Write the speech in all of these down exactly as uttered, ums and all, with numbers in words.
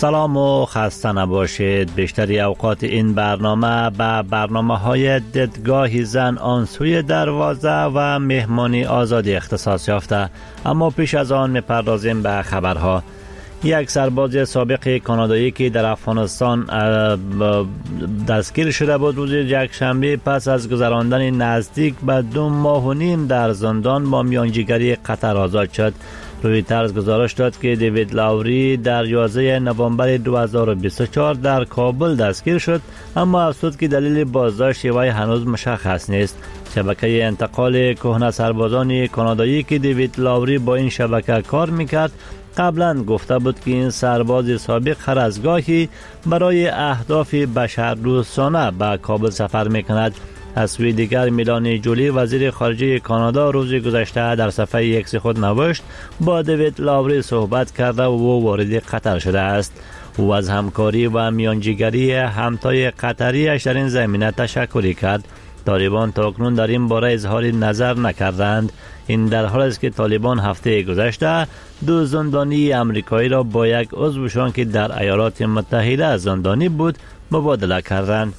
سلام و خسته نباشید. بیشتری اوقات این برنامه به برنامه های دیدگاه زن آن سوی دروازه و مهمانی آزادی اختصاص یافته، اما پیش از آن میپردازیم به خبرها. یک سرباز سابق کانادایی که در افغانستان دستگیر شده بود روز یکشنبه پس از گذراندن نزدیک به دو ماه و نیم در زندان با میانجیگری قطر آزاد شد. رویترز گزارش داد که دیوید لاوری در یازده نوامبر دو هزار و بیست و چهار در کابل دستگیر شد، اما افزود که دلیل بازداشت وی هنوز مشخص نیست. شبکه انتقال کهنه سربازان کانادایی که دیوید لاوری با این شبکه کار میکرد قبلا گفته بود که این سرباز سابق هر از گاهی برای اهداف بشردوستانه به کابل سفر میکند. از سوی دیگر میلانی جولی وزیر خارجه کانادا روز گذشته در صفحه ایکس خود نوشت با دیوید لاوری صحبت کرده و او وارد قطر شده است. او از همکاری و میانجیگری همتای قطریش در این زمینه تشکر کرد. طالبان تاکنون در این باره اظهار نظر نکردند. این در حال است که طالبان هفته گذشته دو زندانی امریکایی را با یک عضوشان که در ایالات متحده زندانی بود مبادله کردند.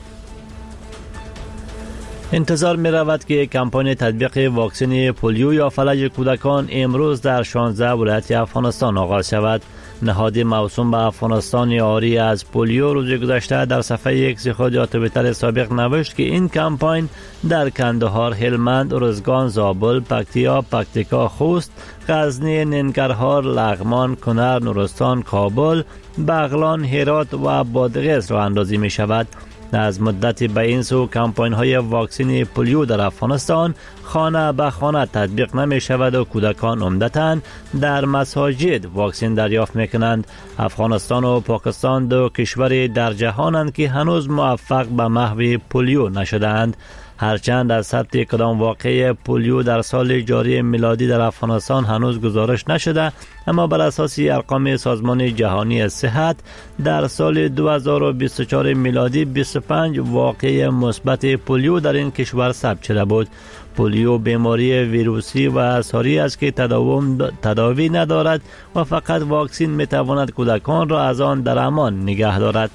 انتظار می رود که کمپاین تطبیق واکسن پولیو یا فلج کودکان امروز در شانزده ولایت افغانستان آغاز شود. نهاد موسوم به افغانستان آری از پولیو روز گذشته در صفحه ایکس خود یا توییتر سابق نوشت که این کمپاین در کندهار، هلمند، ارزگان، زابل، پکتیا، پکتیکا، خوست، غزنی، ننگرهار، لغمان، کنر، نورستان، کابل، بغلان، هرات و بادغیس راه اندازی می شود. از مدت به این سو کمپاین های واکسن پولیو در افغانستان خانه به خانه تطبیق نمی شود و کودکان عمدتاً در مساجد واکسن دریافت می کنند. افغانستان و پاکستان دو کشور در جهانند که هنوز موفق به محو پولیو نشدند. هرچند از ثبت کدام واقعه پولیو در سال جاری میلادی در افغانستان هنوز گزارش نشده، اما بر اساس ارقام سازمان جهانی صحت در سال دو هزار و بیست و چهار میلادی بیست و پنج واقعه مثبت پولیو در این کشور ثبت شده بود. پولیو بیماری ویروسی و ساری است که تداوی ندارد و فقط واکسن می تواند کودکان را از آن در امان نگه دارد.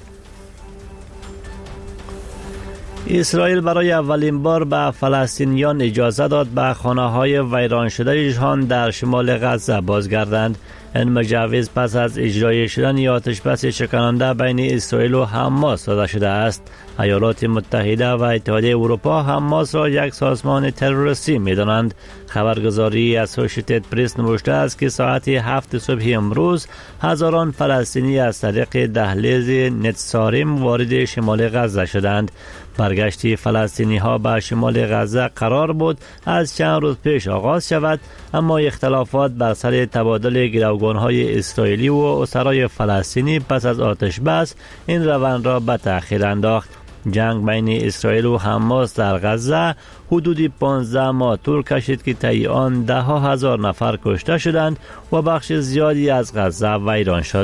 اسرائیل برای اولین بار به فلسطینیان اجازه داد به خانه‌های ویران شدهشان در شمال غزه بازگردند. این مجوز پس از اجرای شدن آتش بس شکننده بین اسرائیل و حماس داده شده است. ایالات متحده و اتحادیه اروپا حماس را یک سازمان تروریستی می‌دانند. خبرگزاری اسوسییتد پرس نوشته است که ساعت هفت صبح امروز هزاران فلسطینی از طریق دهلیز نتساریم وارد شمال غزه شدند. برگشت فلسطینی ها به شمال غزه قرار بود از چند روز پیش آغاز شود، اما اختلافات بر سر تبادل گروگان های اسرائیلی و اسرای فلسطینی پس از آتش بس این روند را به تأخیر انداخت. جنگ بین اسرائیل و حماس در غزه حدودی پانزده ماه طول کشید که طی آن ده ها هزار نفر کشته شدند و بخش زیادی از غزه ویران شد.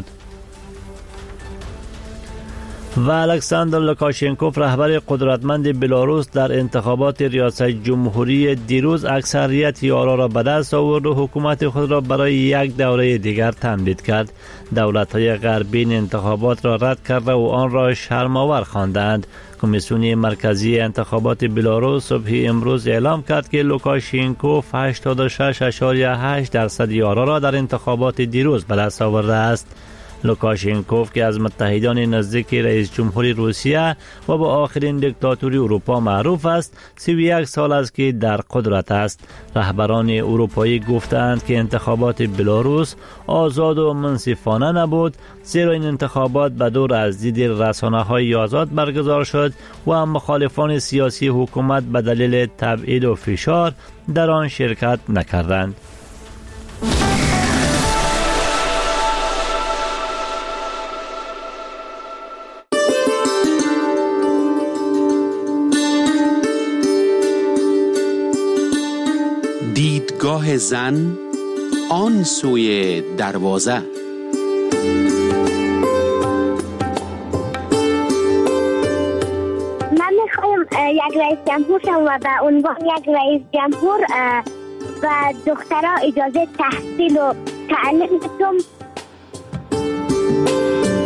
و الکساندر لوکاشنکوف رهبر قدرتمند بلاروس در انتخابات ریاست جمهوری دیروز اکثریت یارا را به دست آورد و حکومت خود را برای یک دوره دیگر تمدید کرد. دولت‌های غربی انتخابات را رد کرده و آن را شرم‌آور خواندند. کمیسیون مرکزی انتخابات بلاروس صبح امروز اعلام کرد که لوکاشنکوف هشتاد و شش ممیز هشت درصد یارا را در انتخابات دیروز به دست آورده است. لوکاشنکوف که از متحدان نزدیک رئیس جمهوری روسیه و با آخرین دیکتاتوری اروپا معروف است، سی و یک سال است که در قدرت است. رهبران اروپایی گفتند که انتخابات بلاروس آزاد و منصفانه نبود، زیرا این انتخابات به دور از دید رسانه‌های آزاد برگزار شد و مخالفان سیاسی حکومت به دلیل تبعید و فشار در آن شرکت نکردند. دیدگاه زن آن سوی دروازه. من میخوایم یک رئیس جمهور شم و به عنوان یک رئیس جمهور و دخترها اجازه تحصیل و تعلیم بدم.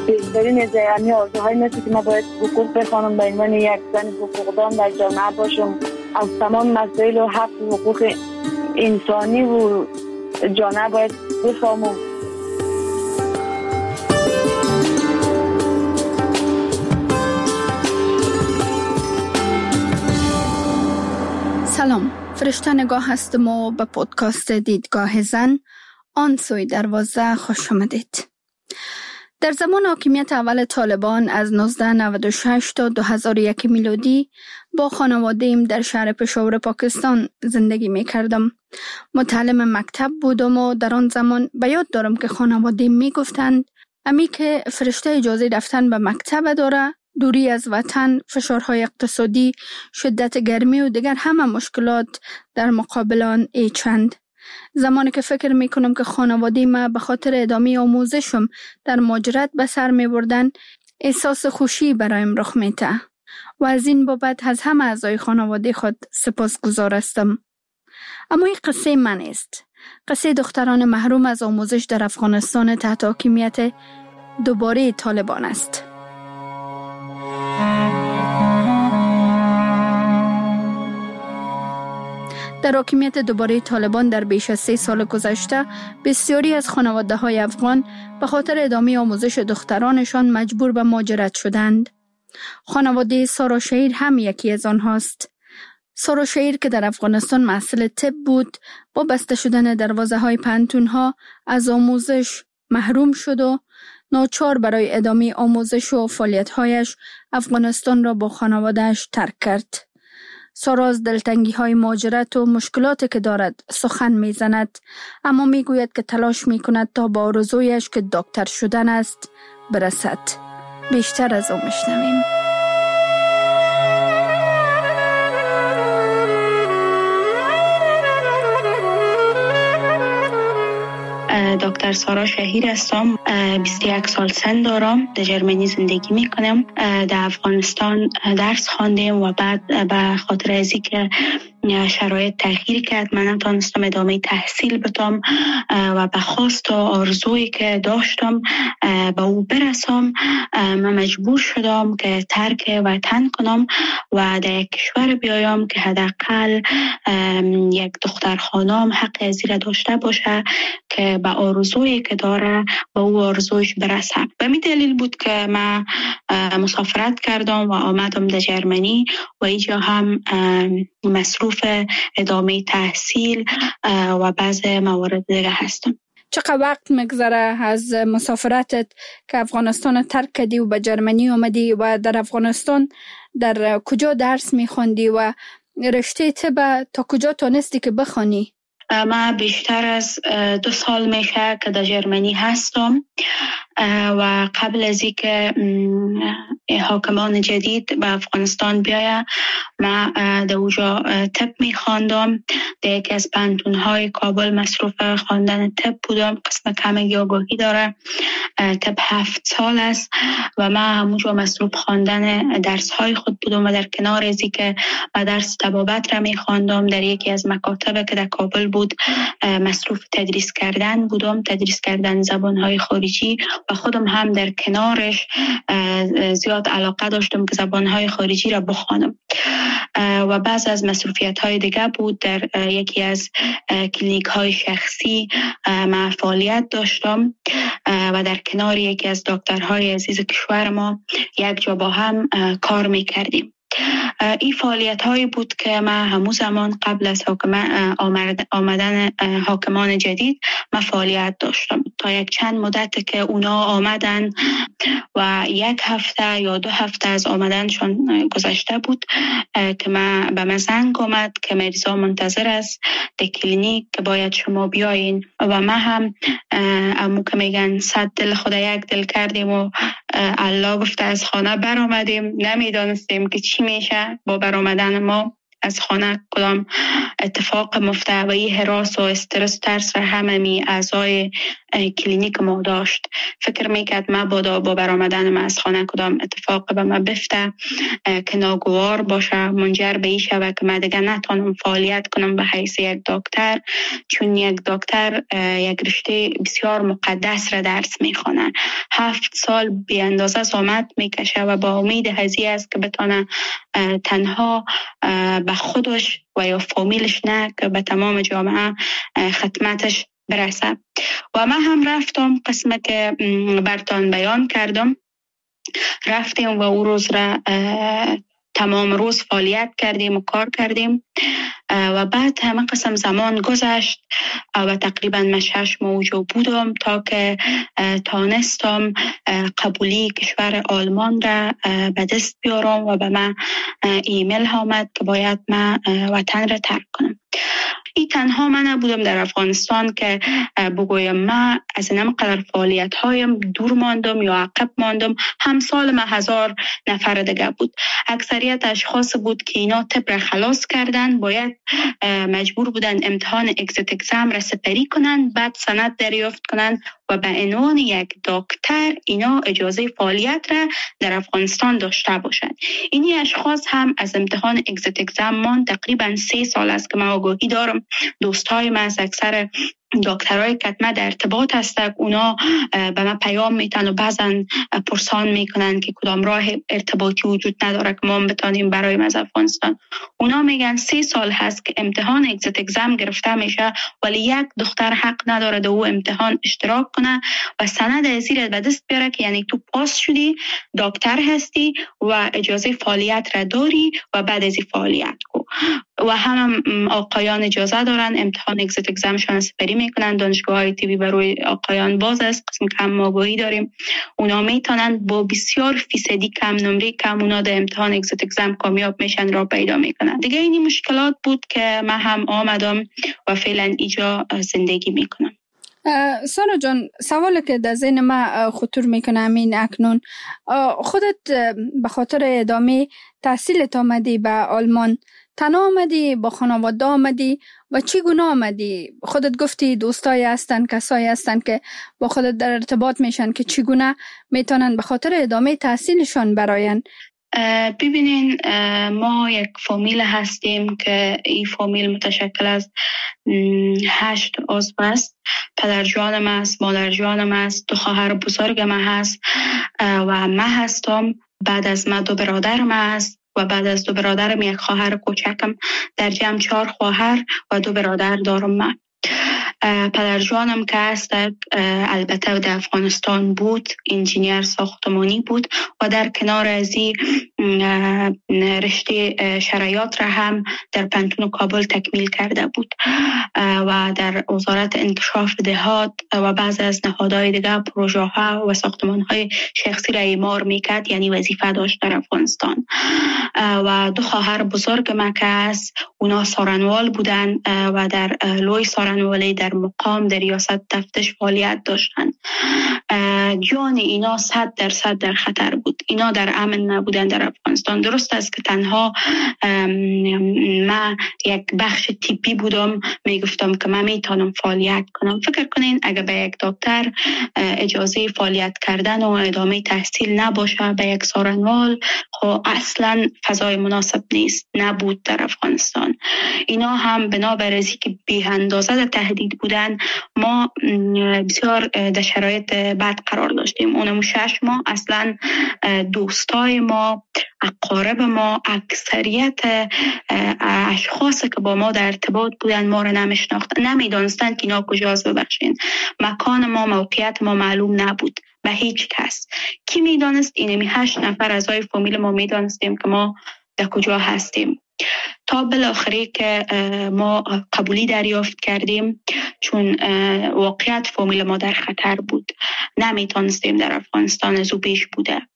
بهترین از یعنی آرزوهای مثل که ما باید حقوق بخوانم به عنوان یک زن حقوقدان در جامعه باشم، از تمام مسائل و حق و حقوق انسانی و جامعه باید بفهمم. سلام، فرشته نگاه هستم و به پودکاست دیدگاه زن آن سوی دروازه خوش آمدید. در زمان حاکمیت اول طالبان از نوزده نود و شش تا دو هزار و یک میلادی با خانواده‌ام در شهر پشاور پاکستان زندگی می کردم. متعلم مکتب بودم و در آن زمان به یاد دارم که خانواده‌ام می گفتند امی که فرشته اجازه رفتن به مکتب داره، دوری از وطن، فشارهای اقتصادی، شدت گرمی و دیگر همه مشکلات در مقابل آن ای چند. زمانی که فکر می کنم که خانواده ما به خاطر ادامه آموزشم در مهاجرت به سر می بردن، احساس خوشی برایم رخ می ده و از این بابت از همه اعضای خانواده خود سپاسگزار هستم. اما این قصه من است. قصه دختران محروم از آموزش در افغانستان تحت حاکمیت دوباره طالبان است. در حاکمیت دوباره طالبان در بیش از سه سال گذشته بسیاری از خانواده های افغان به خاطر ادامه آموزش دخترانشان مجبور به مهاجرت شدند. خانواده سارا شهیر هم یکی از آنهاست. سارا شهیر که در افغانستان محصل طب بود، با بسته شدن دروازه های پانتون ها از آموزش محروم شد و ناچار برای ادامه آموزش و فعالیت هایش افغانستان را با خانوادهش ترک کرد. سارا از دلتنگی های مهاجرت و مشکلاتی که دارد سخن می زند، اما می گوید که تلاش می کند تا با آرزویش که دکتر شدن است برسد. بیشتر از او میشنویم. دکتر سارا شهیر هستم. بیست و یک سال سن دارم. در جرمنی زندگی میکنم. در افغانستان درس خواندم و بعد به خاطر از اینکه شرایط تغییر کرد من نتونستم ادامه تحصیل بدم و به خواست و آرزویی که داشتم به او برسم، من مجبور شدم که ترک وطن کنم و در یک کشور بیایم که حداقل یک دختر خانم حق از این داشته باشه که به آرزویی که داره به او آرزویش برسه. به می دلیل بود که من مسافرت کردم و آمدم در جرمنی و اینجا هم مصروف ادامه تحصیل و بعض موارد دیگه هستم. چقدر وقت مگذره از مسافرتت که افغانستان ترک کردی و به جرمنی آمدی و در افغانستان در کجا درس میخوندی و رشته طب تا کجا تونستی که بخوانی؟ من بیشتر از دو سال میشه که در جرمنی هستم و قبل از اینکه حاکمان جدید به افغانستان بیاید من در اونجا طب میخواندم. در یکی از پانتون‌های کابل مصروف خواندن طب بودم. قسم کم آگاهی داره. طب هفت سال است و من همونجا مصروف خواندن درس‌های خود بودم و در کنار از اینکه من درس طبابت را میخواندم در یکی از مکاتب که در کابل بود مصروف تدریس کردن بودم، تدریس کردن زبان‌های خارجی و خودم هم در کنارش زیاد علاقه داشتم که زبان‌های خارجی را بخوانم. و بعض از مصروفیت‌های دیگه بود. در یکی از کلینیک‌های شخصی من فعالیت داشتم و در کنار یکی از دکترهای عزیز کشور ما یک جا با هم کار می‌کردیم. این فعالیت هایی بود که من همون زمان قبل از آمدن حاکمان جدید من فعالیت داشتم تا یک چند مدت که اونا آمدن و یک هفته یا دو هفته از آمدنشون گذشته بود که من به من زنگ آمد که مریضا منتظر است در کلینیک که باید شما بیاین و من هم امو که میگن صد دل خدا یک دل کردیم و الله گفته از خانه بر آمدیم. نمیدانستیم که چی میشه با بر آمدن ما. از خانه کدام اتفاق مفته و این هراس و استرس و ترس را همه می اعضای کلینیک ما داشت. فکر میکرد ما بادا با برآمدن ما از خانه کدام اتفاق به ما بفته که ناگوار باشه، منجر به این شوه که من دیگه نتونم فعالیت کنم به حیث یک دکتر، چون یک دکتر یک رشته بسیار مقدس را درس میخوانه. هفت سال بی اندازه زحمت میکشه و با امید هزی است که بتونه تنها به خودش و یا فامیلش نه که به تمام جامعه خدمتش برسه. و من هم رفتم قسمه که برتان بیان کردم، رفتیم و او روز را تمام روز فعالیت کردیم و کار کردیم و بعد همه قسم زمان گذشت و تقریبا من شش ماه اونجا بودم تا که تانستم قبولی کشور آلمان را به دست بیارم و به من ایمیل آمد که باید من وطن را ترک کنم. این تنها من نبودم در افغانستان که بگویم من از این قدر فعالیت هایم دور ماندم یا عقب ماندم. همسال من هزار نفر دیگه بود. اکثریت اشخاص بود که اینا طب را خلاص کردن، باید مجبور بودن امتحان اگزیت اگزام را سپری کنن، بعد سند دریافت کنن و به عنوان یک دکتر اینا اجازه فعالیت را در افغانستان داشته باشند. اینی اشخاص هم از امتحان اگزیت اگزام مان تقریبا سه سال است که من آگاهی دارم. دوستای من از اکثر دکترای کتمه در ارتباط هستند، اونا به من پیام میتن و بعضا پرسان میکنن که کدام راه ارتباطی وجود نداره که ما بتانیم برای از افغانستان. اونا میگن سه سال هست که امتحان اگزیت اگزام گرفته میشه ولی یک دختر حق نداره در او امتحان اشتراک کنه و سند ازیر به دست بیاره که یعنی تو پاس شدی، دکتر هستی و اجازه فعالیت را داری و بعد از فعالیت کو. و هم آقایان اجازه دارن امتحان اگزیت اگزامشون سپری میکنن. دانشگاه های تیوی برای آقایان باز است، قسم کم آگاهی داریم. اونا میتونن با بسیار فیصدی کم نمره کم اونا در امتحان اگزیت اگزام کامیاب میشن را پیدا میکنن. دیگه اینی مشکلات بود که من هم آمدم و فعلا اینجا زندگی میکنم. سانا جان، سوالی که در ذهن من خطور میکنه همین اکنون، خودت به خاطر ادامه تحصیلت آمدی به آلمان، تنها آمدی با خانواده آمدی و چگونه آمدی؟ خودت گفتی دوستایی هستن، کسایی هستن که با خودت در ارتباط میشن که چگونه میتونن به خاطر ادامه تحصیلشان براین؟ ببینین، ما یک فامیل هستیم که این فامیل متشکل از هشت عضو است. پدر جانم است، مادر جانم است، دو خواهر بزرگم هست و من هستم. بعد از من دو برادرم است و بعد از دو برادرم یک خواهر کوچکم. در جمع چهار خواهر و دو برادر دارم من. پدر جانم که است البته در افغانستان بود، انجینیر ساختمانی بود و در کنار از این رشته شرایط را هم در پانتون کابل تکمیل کرده بود و در وزارت انکشاف دهات و بعض از نهادهای دیگر پروژه ها و ساختمان های شخصی را اعمار میکرد، یعنی وظیفه داشت در افغانستان. و دو خواهر بزرگ من که است اونا سارنوال بودن و در لوی سارنوالی در مقام در ریاست تفتیش فعالیت داشتن. جان اینا صد درصد در خطر بود. اینا در امن نبودن در افغانستان. درست است که تنها من یک بخش تیپی بودم، میگفتم که من میتونم فعالیت کنم. فکر کنین اگر به یک دکتر اجازه فعالیت کردن و ادامه تحصیل نباشه به یک سارنوال، خب اصلا فضای مناسب نیست، نبود در افغانستان. اینا هم بنابر ازی که بی اندازه در تهدید بودن، ما بسیار در شرایط بد قرار داشتیم. اونم شش ماه اصلا دوستای ما، اقارب ما، اکثریت اشخاص که با ما در ارتباط بودن ما رو نمیشناختن، نمیدانستن که اینا کجاست. ببخشین، مکان ما، موقعیت ما معلوم نبود به هیچ کس. کی میدانست؟ اینمی هشت نفر اعضای فامیل ما میدانستیم که ما در کجا هستیم. تا بالاخره که ما قبولی دریافت کردیم، چون واقعیت فامیل ما در خطر بود، نمیتونستیم در افغانستان از او پیش بوده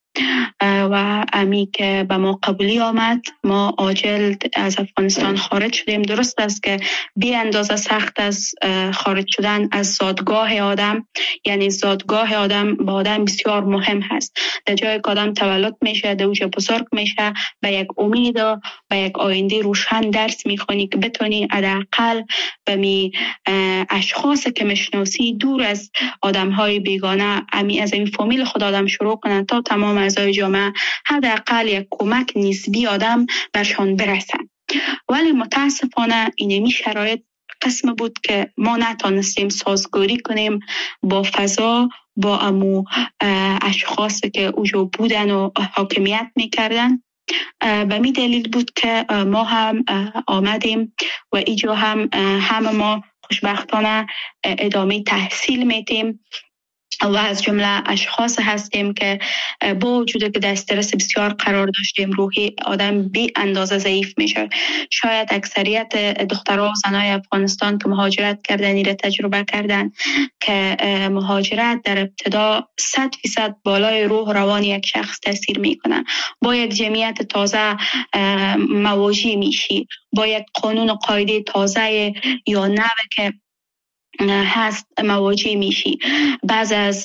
و امی که به ما قبولی آمد، ما عاجل از افغانستان خارج شدیم. درست است که بی اندازه سخت از خارج شدن از زادگاه آدم، یعنی زادگاه آدم با آدم بسیار مهم هست. در جایی که آدم تولد میشه، در اوج بزرگ میشه، به یک امید و به یک آینده روشن درس میخونی که بتونی حداقل به می اشخاص که مشناسی دور از آدمهای بیگانه، امی از این فامیل خود آدم شروع کنن تا تمام اعضای جامعه حداقل یک کمک نسبی آدم برشان برسن. ولی متاسفانه اینمی شرایط قسم بود که ما نتانستیم سازگاری کنیم با فضا، با امو اشخاص که اوجو بودن و حاکمیت میکردن. به می دلیل بود که ما هم آمدیم و اینجا هم همه ما خوشبختانه ادامه تحصیل میدیم و از جمله اشخاص هستیم که با وجود که در استرس بسیار قرار داشتیم، روحی آدم بی اندازه ضعیف میشه. شاید اکثریت دخترها و زنای افغانستان که مهاجرت کردن این را تجربه کردن که مهاجرت در ابتدا صد فیصد بالای روح روان یک شخص تاثیر میکنه. با یک جمعیت تازه مواجه میشی، با یک قانون و قاعده تازه یا نوع که هست مواجه میشی. بعض از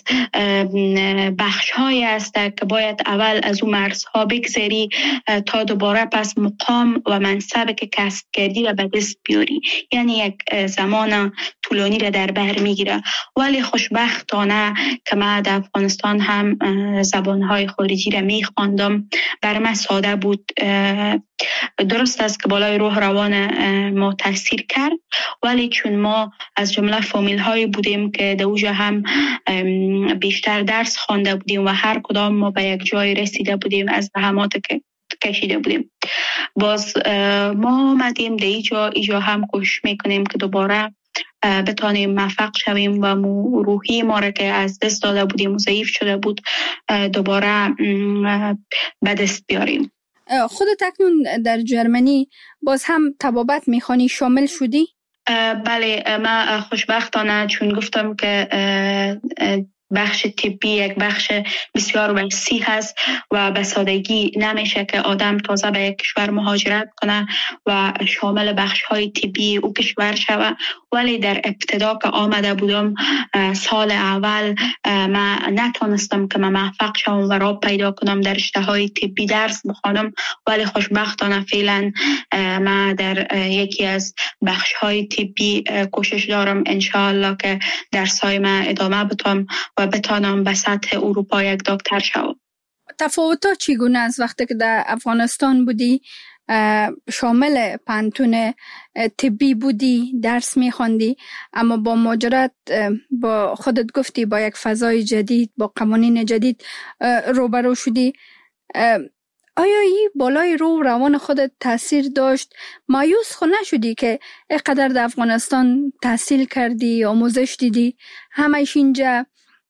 بخش های هست که باید اول از اون مرزها بگذری تا دوباره پس مقام و منصب که کسب کردی و به دست بیاری، یعنی یک زمان طولانی را در بر میگیره. ولی خوشبختانه که من در افغانستان هم زبانهای خارجی را میخواندم، بر من ساده بود. درست است که بالای روح روان ما تاثیر کرد، ولی چون ما از جمله فامیل هایی بودیم که در اوجا هم بیشتر درس خوانده بودیم و هر کدام ما به یک جای رسیده بودیم از زحمات که کشیده بودیم، باز ما آمدیم در اینجا اینجا هم کوشش میکنیم که دوباره بتانیم موفق شویم و روحی ما را که از دست داده بودیم و ضعیف شده بود دوباره به دست بیاریم. خودت اکنون در جرمنی باز هم طبابت میخوانی، شامل شدی؟ بله، من خوشبختانه چون گفتم که بخش طبی یک بخش بسیار وسیع هست و به سادگی نمیشه که آدم تازه به یک کشور مهاجرت کنه و شامل بخش های طبی او کشور شوه. ولی در ابتدا که آمده بودم سال اول من نتونستم که من موفق شوم و راه پیدا کنم در رشته های طبی درس بخوانم، ولی خوشبختانه فعلا من در یکی از بخش های طبی کوشش دارم انشاءالله که درسای من ادامه بدم و بتانم به سطح اروپا یک دکتر شوم. تفاوت‌ها چگونه است وقتی که در افغانستان بودی، شامل پانتون طبی بودی، درس می‌خواندی، اما با مهاجرت با خودت گفتی با یک فضای جدید، با قوانین جدید روبرو شدی، آیا این بالای روح روان خودت تاثیر داشت؟ مایوس خو نشدی که اینقدر در افغانستان تحصیل کردی، آموزش دیدی، همه‌اش اینجا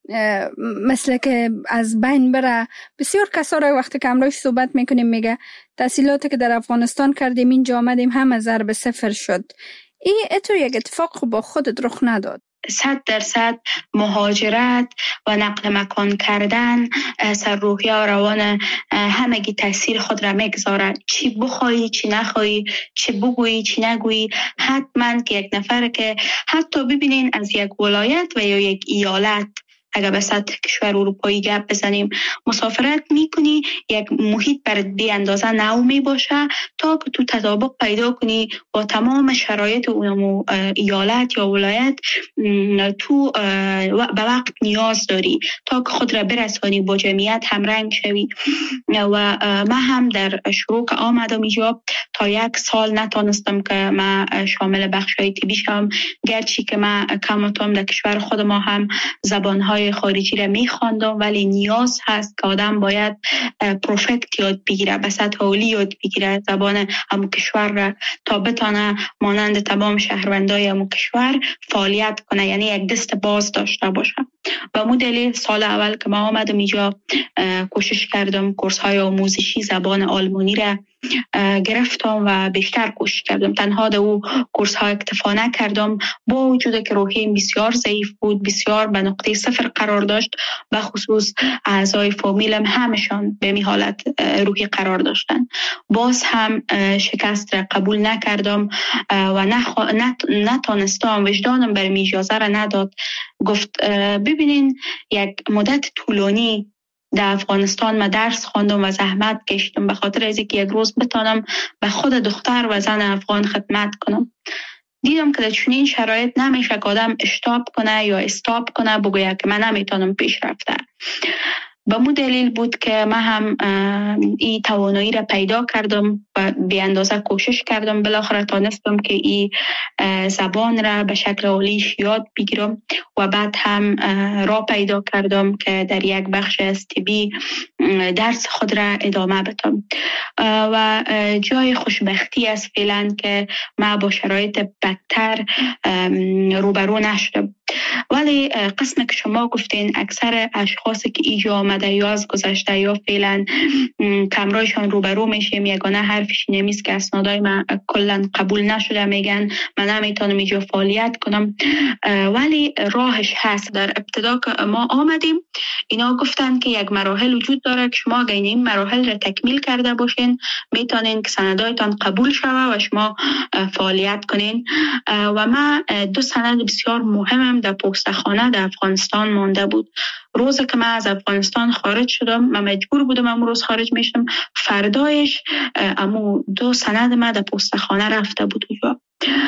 مثل که از بین بره؟ بسیار کسا را وقتی که امروز صحبت میکنیم میگه تحصیلاتی که در افغانستان کردیم اینجا آمدیم همه ضرب صفر شد. این اتو یک اتفاق با خودت رخ نداد؟ صد درصد مهاجرت و نقل مکان کردن سر روحی و روان همگی تاثیر خود را میگذاره. چی بخوایی چی نخوایی، چی بگویی چی نگویی، حتما که یک نفر که حتی ببینین از یک ولایت و یا یک ایالت اگر به سطح کشور اروپایی گپ بزنیم مسافرت میکنی، یک محیط برات بی اندازه نو می باشه تا که تو تطابق پیدا کنی با تمام شرایط اون ایالت یا ولایت. تو به وقت نیاز داری تا که خود را برسانی با جمعیت همرنگ شوی. و من هم در شروع که آمدم اینجا تا یک سال نتونستم که من شامل بخشای طبی شم، گرچه که من کماتم در کشور خود ما هم زبانهای خارجی را میخواندم، ولی نیاز هست که آدم باید پروفکت یاد بگیره، به سطح عالی یاد بگیره زبان همون کشور را تا بتانه مانند تمام شهروندای همون کشور فعالیت کنه، یعنی یک دست باز داشته باشه. و مو دلیل سال اول که ما آمدم اینجا کوشش کردم کورس های آموزشی زبان آلمانی را گرفتم و بیشتر کوشش کردم. تنها در او کورس ها اکتفا نکردم، با وجود که روحیم بسیار ضعیف بود، بسیار به نقطه صفر قرار داشت، به خصوص اعضای فامیلم همشان به می حالت روحی قرار داشتن. باز هم شکست را قبول نکردم و نخ... نت... نتانستم، وجدانم برام اجازه را نداد. گفت ببینین یک مدت طولانی در افغانستان ما درس خواندم و زحمت کشیدم به خاطر از اینکه یک روز بتانم به خود دختر و زن افغان خدمت کنم. دیدم که در چنین شرایط نمیشه که آدم اشتاب کنه یا استاپ کنه بگوید که من نمیتونم پیش رفته. به مو دلیل بود که من هم این توانایی را پیدا کردم و به اندازه کوشش کردم. بالاخره تانستم که این زبان را به شکل عالیش یاد بگیرم و بعد هم راه پیدا کردم که در یک بخش از طبی درس خود را ادامه بدم و جای خوشبختی است فعلا که من با شرایط بدتر روبرو نشدم. ولی قسم که شما گفتین اکثر اشخاصی که اینجا آمده یا از گذشته یا فعلا کمرایشان روبرو میشیم، یگانه حرفش نمیست که اسنادای من کلا قبول نشده، میگن من نمیتونم اینجا فعالیت کنم. ولی راهش هست. در ابتدا که ما آمدیم اینا گفتن که یک مراحل وجود داره که شما اگه این مراحل را تکمیل کرده باشین میتونین که سندایتان قبول شوه و شما فعالیت کنین. و من دو سند بسیار مهمم در پستخانه در افغانستان مانده بود. روز که من از افغانستان خارج شدم، من مجبور بودم امروز روز خارج میشم، فردایش امو دو سند من در پستخانه رفته بود اونجا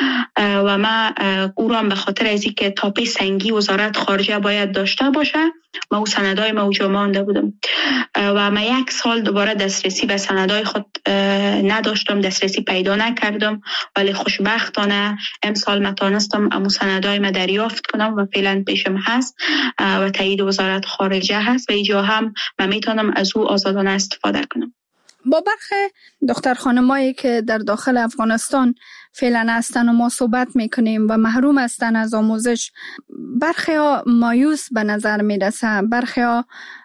و من او را به خاطر از اینکه تاپه سنگی وزارت خارجه باید داشته باشه من او سندای ما اونجا مانده بودم و من یک سال دوباره دسترسی به سندای خود نداشتم، دسترسی پیدا نکردم. ولی خوشبختانه امسال من تانستم امو سندای ما دریافت کنم و فعلا پیشم هست و تایید وزارت خارجه هست و اینجا هم من میتونم از او آزادانه استفاده کنم. با برخی دختر خانمایی که در داخل افغانستان فعلا هستن و ما صحبت میکنیم و محروم هستن از آموزش، برخی ها مایوس به نظر میرسه، برخی ها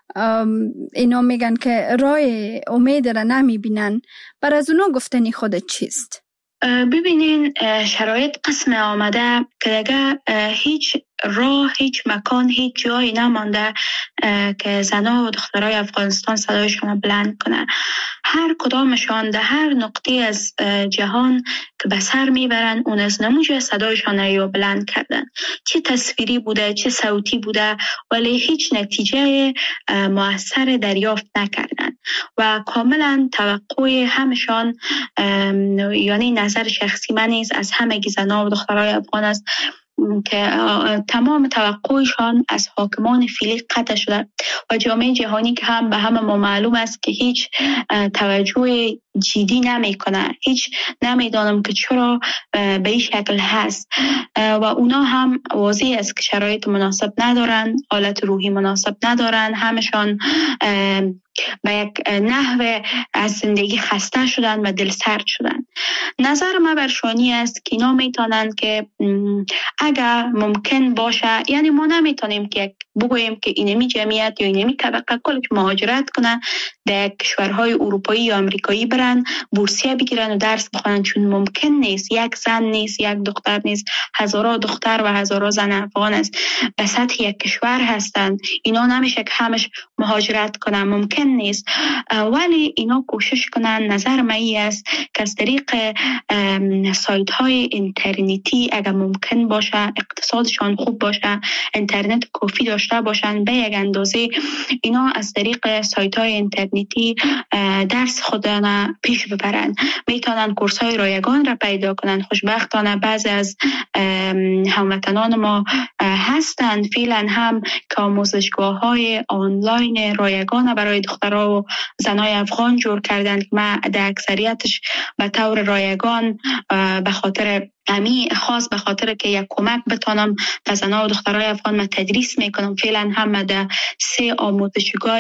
اینا میگن که راه امید را نمیبینن. بر از اونا گفتنی خودت چیست؟ ببینین شرایط قسم آمده که دیگه هیچ راه، هیچ مکان، هیچ جایی نمانده که زنها و دخترای افغانستان صدایشان بلند کنه. هر کدامشان در هر نقطه از جهان که به سر میبرن اون از نموجه صدایشان رو بلند کردن، چه تصویری بوده چه صوتی بوده، ولی هیچ نتیجه مؤثر دریافت نکردن و کاملا توقع همشان، یعنی نظر شخصی من نیست، از همه زنها و دخترای افغان است که تمام توقعشان از حاکمان فعلی قطع شده و جامعه جهانی که هم به همه ما معلوم است که هیچ توجه جدی نمی کنه، هیچ نمیدانم که چرا به این شکل هست و اونا هم واضح است که شرایط مناسب ندارن، حالت روحی مناسب ندارن، همشان به یک نحو از زندگی خسته شدن و دل سرد شدن. نظر من برشانی است که اینا میتونن که اگر ممکن باشه، یعنی ما نمیتونیم که بگوییم که اینمی جمعیت یا اینمی طبقه کلش مهاجرت کنن در کشورهای اروپایی یا امریکایی برن بورسیه بگیرن و درس بخونن، چون ممکن نیست. یک زن نیست، یک دختر نیست، هزارها دختر و هزارها زن افغان است به سطح یک کشور هستند. اینا نمیشه که همش مهاجرت کنن، ممکن نیست. ولی اینا کوشش کنن. نظر من است که از طریق سایت های اینترنتی اگر ممکن باشه، اقتصادشان خوب باشه، اینترنت کافی داشته باشن، به یک اندازه اینا از طریق سایت های اینترنتی درس خودشان پیش ببرن. میتونن کورس های رایگان را پیدا کنن. خوشبختانه بعضی از هموطنان ما هستند فعلا هم که آموزشگاه های آنلاین رایگان برای دخترها و زنای افغان جور کردن که ما در اکثریتش به طور رایگان به خاطر امی خاص به خاطر که یک کمک بتانم به زنان و دخترای افغان من تدریس میکنم. فعلا هم در سه آموزشگاه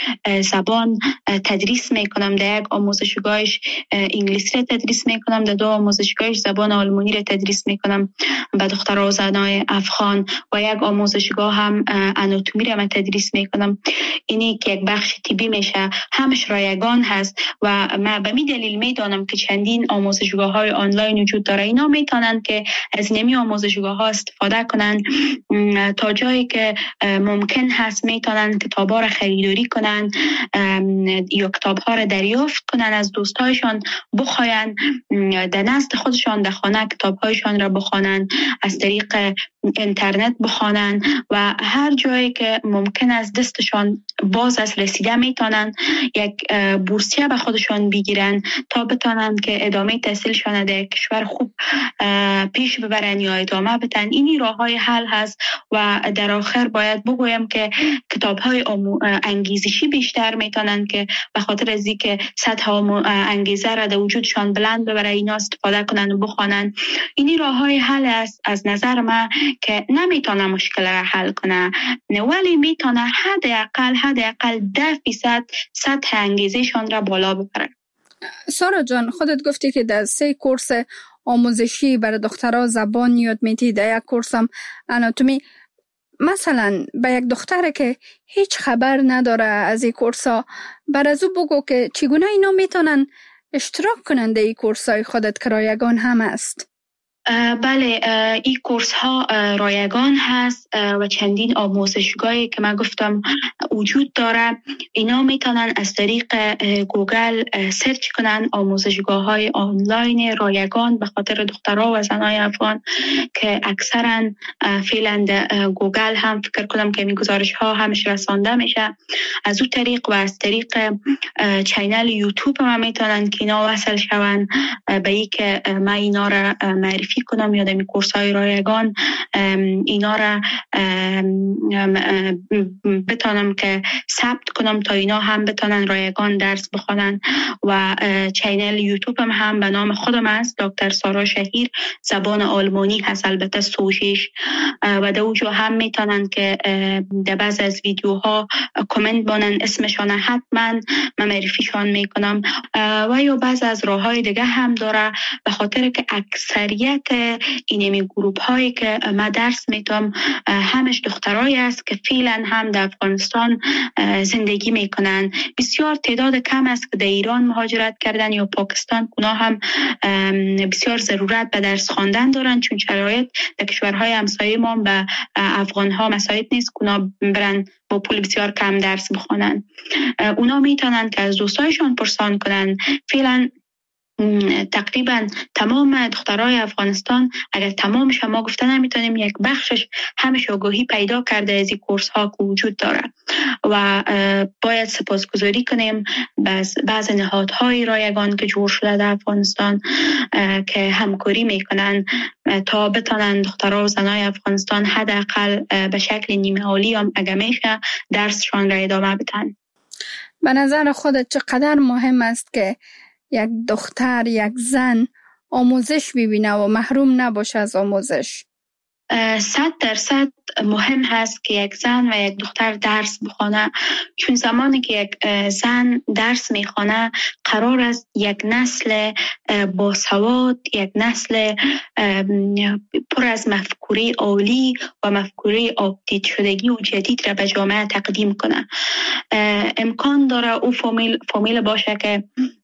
زبان تدریس میکنم. در یک آموزشگاهش انگلیسی را تدریس میکنم، در دو آموزشگاهش زبان آلمانی را تدریس میکنم به دخترها و زنای افغان و یک آموزشگاه هم آناتومی را من تدریس میکنم. اینی که یک بخش طبی میشه، همش رایگان هست و من به می دلیل میدانم که چندین آموزشگاه های آنلاین وجود داره. اینا میتونن که از نمی آموزشگاه ها استفاده کنن تا جایی که ممکن هست میتونن کتاب ها را خریداری کنن یا کتاب ها را دریافت کنن از دوستایشان، بخواین در نزد خودشان در خانه کتاب هایشان را بخوانن، از طریق اینترنت بخوانن و هر جایی که ممکن است دستشان باز از رسیده میتونن یک بورسیه به خودشان بگیرن تا بتونن که ادامه تحصیلشان در کشور خوب پیش ببرن یا ادامه بدن. اینی راه های حل هست و در آخر باید بگویم که کتاب های انگیزشی بیشتر میتونن که به خاطر از اینکه سطح انگیزه را در وجودشان بلند ببره اینا استفاده کنن و بخوانن. اینی راه های حل است از نظر من که نمیتونه مشکل را حل کنه ولی میتونه حداقل حداقل ده فیصد سطح انگیزشان را بالا ببره. سارا جان، خودت گفتی که در سه کورس آموزشی برای دخترها زبان یاد میدی، در یک کورس هم آناتومی. مثلا به یک دختره که هیچ خبر نداره از این کورس ها، بر از او بگو که چگونه اینا میتونن اشتراک کنن در این کورس های خودت که رایگان هم است؟ بله، این کورس ها رایگان هست و چندین آموزشگاهی که من گفتم وجود داره. اینا میتونن از طریق گوگل سرچ کنن آموزشگاه های آنلاین رایگان به خاطر دخترها و زنای افغان که اکثرا فعلا گوگل هم فکر کنم که این گزارش ها همش رسانده میشه. از اون طریق و از طریق چینل یوتیوب هم میتونن که اینا وصل شون به این که من اینا را معرفی کنم یا دمی کورس های رایگان اینا را بتانم که ثبت کنم تا اینا هم بتانن رایگان درس بخونن. و چینل یوتیوب هم, هم به نام خودم است، دکتر سارا شهیر، زبان آلمانی هست البته سوشش و در اونجا هم میتونن که در بعض از ویدیوها کامنت بانن اسمشان حتما من معرفیشان میکنم و یا بعض از راه های دیگه هم داره به خاطر که اکثریت اینمی گروپ هایی که من درس میتونم همش دخترایی است که فعلا هم در افغانستان زندگی میکنن. بسیار تعداد کم است که در ایران مهاجرت کردن یا پاکستان. اونا هم بسیار ضرورت به درس خواندن دارن چون شرایط در کشورهای همسایه ما به افغان ها مساعد نیست که اونا برن با پول بسیار کم درس بخونن. اونا میتونن که از دوستایشان پرسان کنن. فعلا تقریبا تمام دخترای افغانستان، اگر تمامش ما گفته نمیتونیم، یک بخشش همش آگاهی پیدا کرده از این کورس ها که وجود داره و باید سپاسگزاری کنیم بعض بعض نهادهای رایگان که جور شده در افغانستان که همکاری میکنن تا بتونن دخترها و زنای افغانستان حداقل به شکل نیمه عالی هم اگه میشه درسشان را ادامه بدن. به نظر خودت چقدر مهم است که یک دختر، یک زن آموزش ببینه و محروم نباشه از آموزش؟ صد درصد مهم هست که یک زن و یک دختر درس بخونه، چون زمانی که یک زن درس میخونه قرار است یک نسل باسواد، یک نسل پر از مفکوره عالی و مفکوره آپدیت شدگی و جدید را به جامعه تقدیم کنه. امکان داره او فامیل فامیل باشه که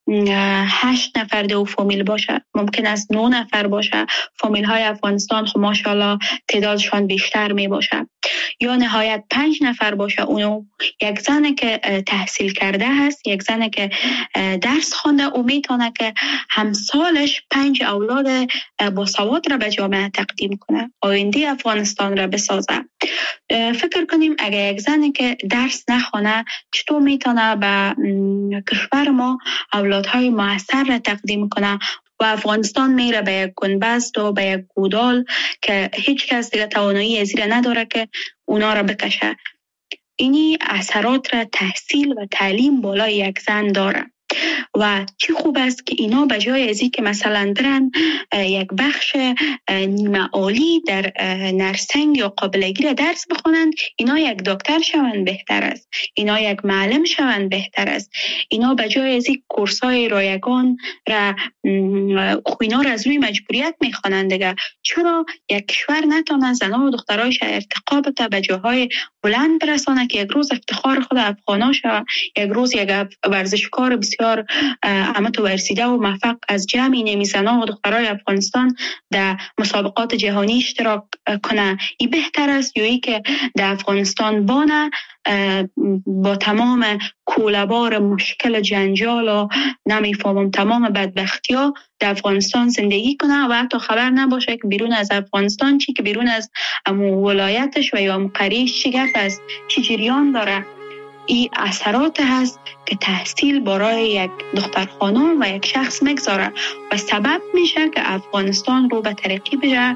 هشت نفر دو فامیل باشه، ممکن است نه نفر باشه. فامیل های افغانستان خب ماشاءالله تعدادشان بیشتر می باشه، یا نهایت پنج نفر باشه. اونو یک زنه که تحصیل کرده هست، یک زنه که درس خونده، او میتونه که همسالش پنج اولاد با سواد را به جامعه تقدیم کنه، آینده افغانستان را بسازه. فکر کنیم اگر یک زنه که درس نخونه چطور میتونه به کشور ما اولادهای موثر را تقدیم کنه و افغانستان میره به یک گنبست و به یک گودال که هیچ کس دیگه توانایی از این نداره که اونا را بکشه. اینی اثرات را تحصیل و تعلیم بالای یک زن داره و چی خوب است که اینا به جای از که مثلا برن یک بخش نیمه عالی در نرسنگ یا قابلگی را درس بخونند، اینا یک دکتر شوند بهتر است، اینا یک معلم شوند بهتر است. اینا به جای از این کورسای رایگان را اینا را از روی مجبوریت میخوانند دیگه. چرا یک کشور نتونه زنان و دخترایش ارتقا بده، به جاهای بلند برسانه که یک روز افتخار خود افغانا شود، یک روز یک ورزشکار بسیار امت و ورسیده و موفق از جمع نمی زنان و دخترای افغانستان در مسابقات جهانی اشتراک کنه. این بهتر است یا ای که در افغانستان بانه با تمام کوله‌بار مشکل جنجال و نمیفهمم تمام بدبختی ها در افغانستان زندگی کنه و حتی خبر نباشه که بیرون از افغانستان چی، که بیرون از امو ولایتش و یا امو قریش چی گپ است، چی جریان داره. این اثرات هست که تحصیل برای یک دختر خانم و یک شخص مگذاره و سبب میشه که افغانستان رو به ترقی بره.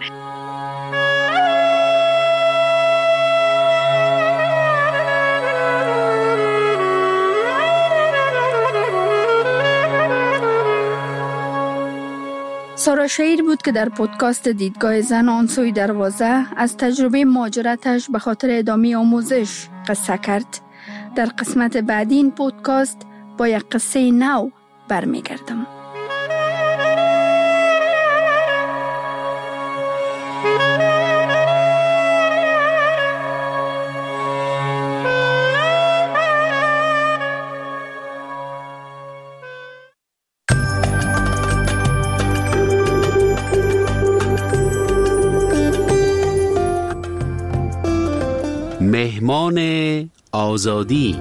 سارا شهیر بود که در پودکاست دیدگاه زن آن سوی دروازه از تجربه مهاجرتش به خاطر ادامه آموزش قصه کرد. در قسمت بعدی این پودکاست با یک قصه نو برمیگردم. مهمان آزادی.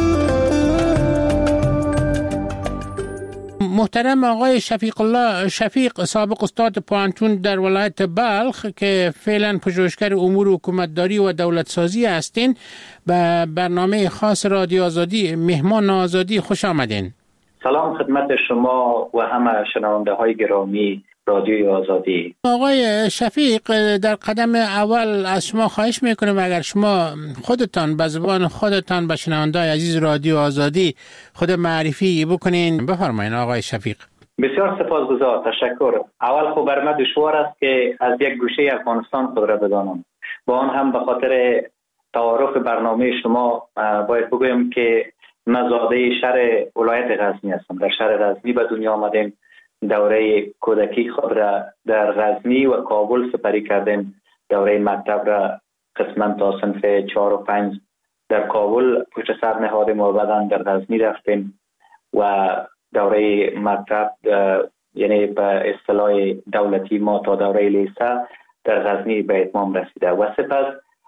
محترم آقای شفیق الله شفیق، سابق استاد پوهنتون در ولایت بلخ که فعلا پژوهشگر امور حکومتداری و دولت سازی هستین، به برنامه خاص رادیو آزادی مهمان آزادی خوش آمدین. سلام خدمت شما و همه شنونده های گرامی رادیوی آزادی. آقای شفیق، در قدم اول از شما خواهش میکنم اگر شما خودتان به زبان خودتان به شنونده‌های عزیز رادیو آزادی خود معرفی بکنین. بفرمایید آقای شفیق. بسیار سپاسگزار، تشکر. اول خب بر من دشوار است که از یک گوشه افغانستان خود را بدانم. با آن هم به خاطر تعارف برنامه شما باید بگویم که من زاده شهر ولایت غزنی هستم. در شهر غزنی به دنیا آمدیم. دوره کودکی خود را در غزنی و کابل سپری کردیم. دوره مکتب را قسما تا صنف چهار و پنج در کابل پشت سر نهادیم و بعداً در غزنی رفتیم و دوره مکتب یعنی به اصطلاح دولتی ما تا دوره لیسه در غزنی به اتمام رسیده و سپس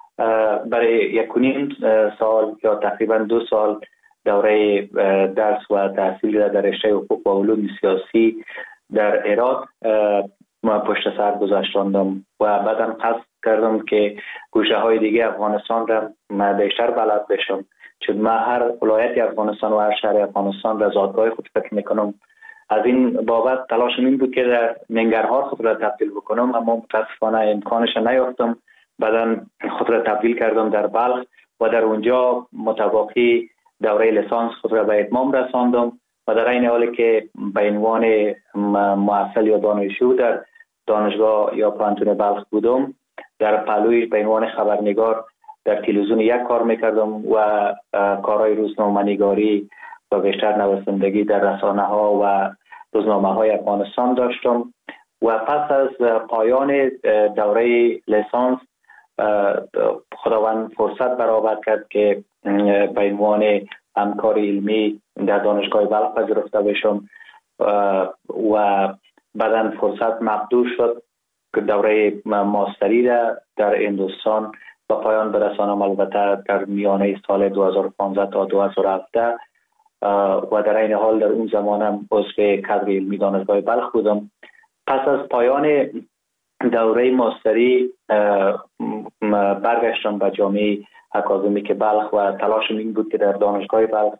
برای یک و نیم سال یا تقریبا دو سال دوره درس و تحصیل را در رشته حقوق و علوم سیاسی در هرات ما پشت سر گذاشتم و بعدم قصد کردم که گوشه های دیگه افغانستان را من بیشتر بلد بشم، چون من هر ولایت افغانستان و هر شهر افغانستان را زادگاه خود فکر میکنم. از این بابت تلاشم این بود که در ننگرهار خود را تبدیل بکنم، اما متاسفانه امکانش نیافتم. بعدا خود را تبدیل کردم در بلخ و در اونجا متواقی دوره لیسانس خود را به اتمام رساندم و در این حالی که به عنوان محصل یا دانشجو در دانشگاه یا پوهنتون بلخ بودم، در پهلوی به عنوان خبرنگار در تلویزیون یک کار میکردم و کارهای روزنامه‌نگاری و بیشتر نویسندگی در رسانه ها و روزنامه های افغانستان داشتم و پس از پایان دوره لیسانس خداوند فرصت برآورد کرد که به عنوان همکار علمی در دانشگاه بلخ پذیرفته بشم و بعداً فرصت مقدور شد که دوره ماستری را در هندوستان به پایان برسانم، البته در میانه سال دو هزار و پانزده تا دو هزار و هفده و در این حال در اون زمانم عضو کادر علمی دانشگاه بلخ بودم. پس از پایان دوره ماستری برگشتم به جامعه اکادمیک بلخ و تلاشم این بود که در دانشگاه بلخ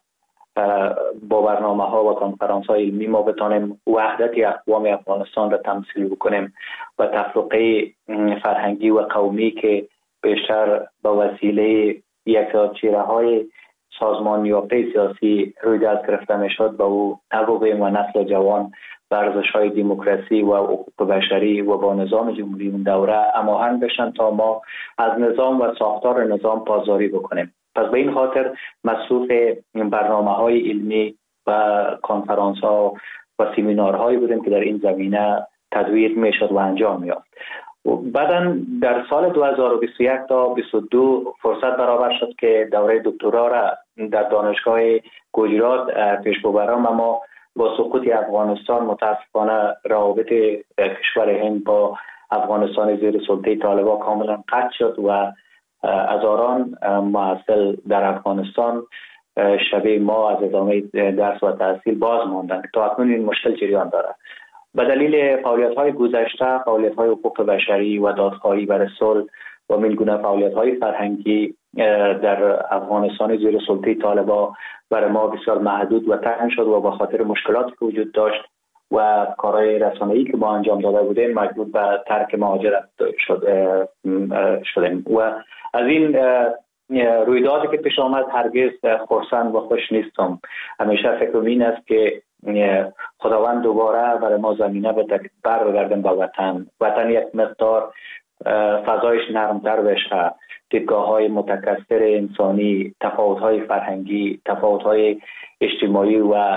با برنامه ها و کنفرانس های علمی ما بتانیم وحدت اقوام افغانستان را تمثیل بکنیم و تفرقه فرهنگی و قومی که بیشتر با وسیله یک چهره های سازمان یافته سیاسی روی دست گرفته میشد با او نبوغیم و نسل جوان ورزش‌های دموکراسی و حقوق بشری و با نظام جمهوری اون دوره هماهنگ بشن تا ما از نظام و ساختار نظام پاسداری بکنیم. پس به این خاطر مصروف برنامه‌های علمی و کنفرانس‌ها و سمینارهایی بودیم که در این زمینه تدوین میشد و انجام یافت. بعداً در سال دو هزار و بیست و یک تا بیست و دو فرصت برابر شد که دوره دکترا را در دانشگاه گجرات پیش ببرم، اما با سقوط افغانستان متاسفانه روابط کشور هند با افغانستان زیر سلطه طالبان کاملا قطع شد و هزاران محصل در افغانستان شبیه ما از ادامه درس و تحصیل باز ماندند. تا اکنون این مشکل جریان دارد. به دلیل فعالیت‌های گذشته، فعالیت‌های حقوق بشری و دادخواهی برای صلح و من گونه فعالیت‌های فرهنگی در افغانستان زیر سلطه طالبان برای ما بسیار محدود و تنگ شد و با خاطر مشکلاتی که وجود داشت و کارهای رسانه‌ای که ما انجام داده بودیم مجبور به ترک مهاجرت شد شدیم و از این رویدادی که پیش آمد هرگز خرسند و خوش نیستم. همیشه فکرم این است که خداوند دوباره برای ما زمینه بده برگردیم به وطن. وطن یک مقدار فضایش نرمتر بشه، دیدگاه‌های متکثر انسانی، تفاوت‌های فرهنگی، تفاوت‌های اجتماعی و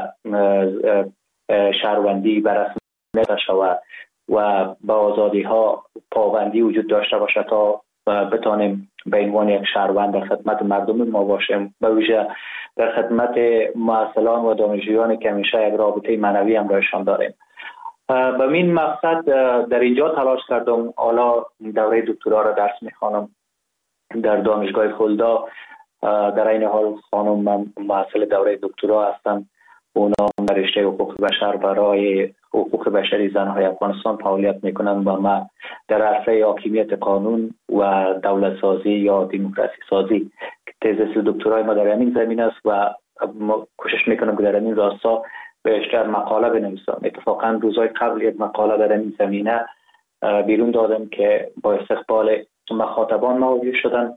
شهروندی بررسی شود و با آزادی‌ها پابندی وجود داشته باشه تا بتانیم به عنوان یک شهروند در خدمت مردم ما باشیم، به ویژه در خدمت معلمان و دانشجویانی که همیشه یک رابطه معنوی همراهشان داریم. به این مقصد در اینجا تلاش کردم. حالا دوره دکترا را درس میخوانم در دانشگاه خلدا. در این حال خانم من محصل دوره دکترا هستم. اونا در رشته حقوق بشر برای حقوق بشری زنهای افغانستان فعالیت میکنن و ما در عرصه حاکمیت قانون و دولت سازی یا دموکراسی سازی. تز دکترای ما در همین زمین است و کوشش میکنم که در همین راستا بیشتر مقاله بنویسم. اتفاقا روزهای قبل یک مقاله در همین زمینه بیرون دادم که با استقبال مخاطبان مواجه شدن،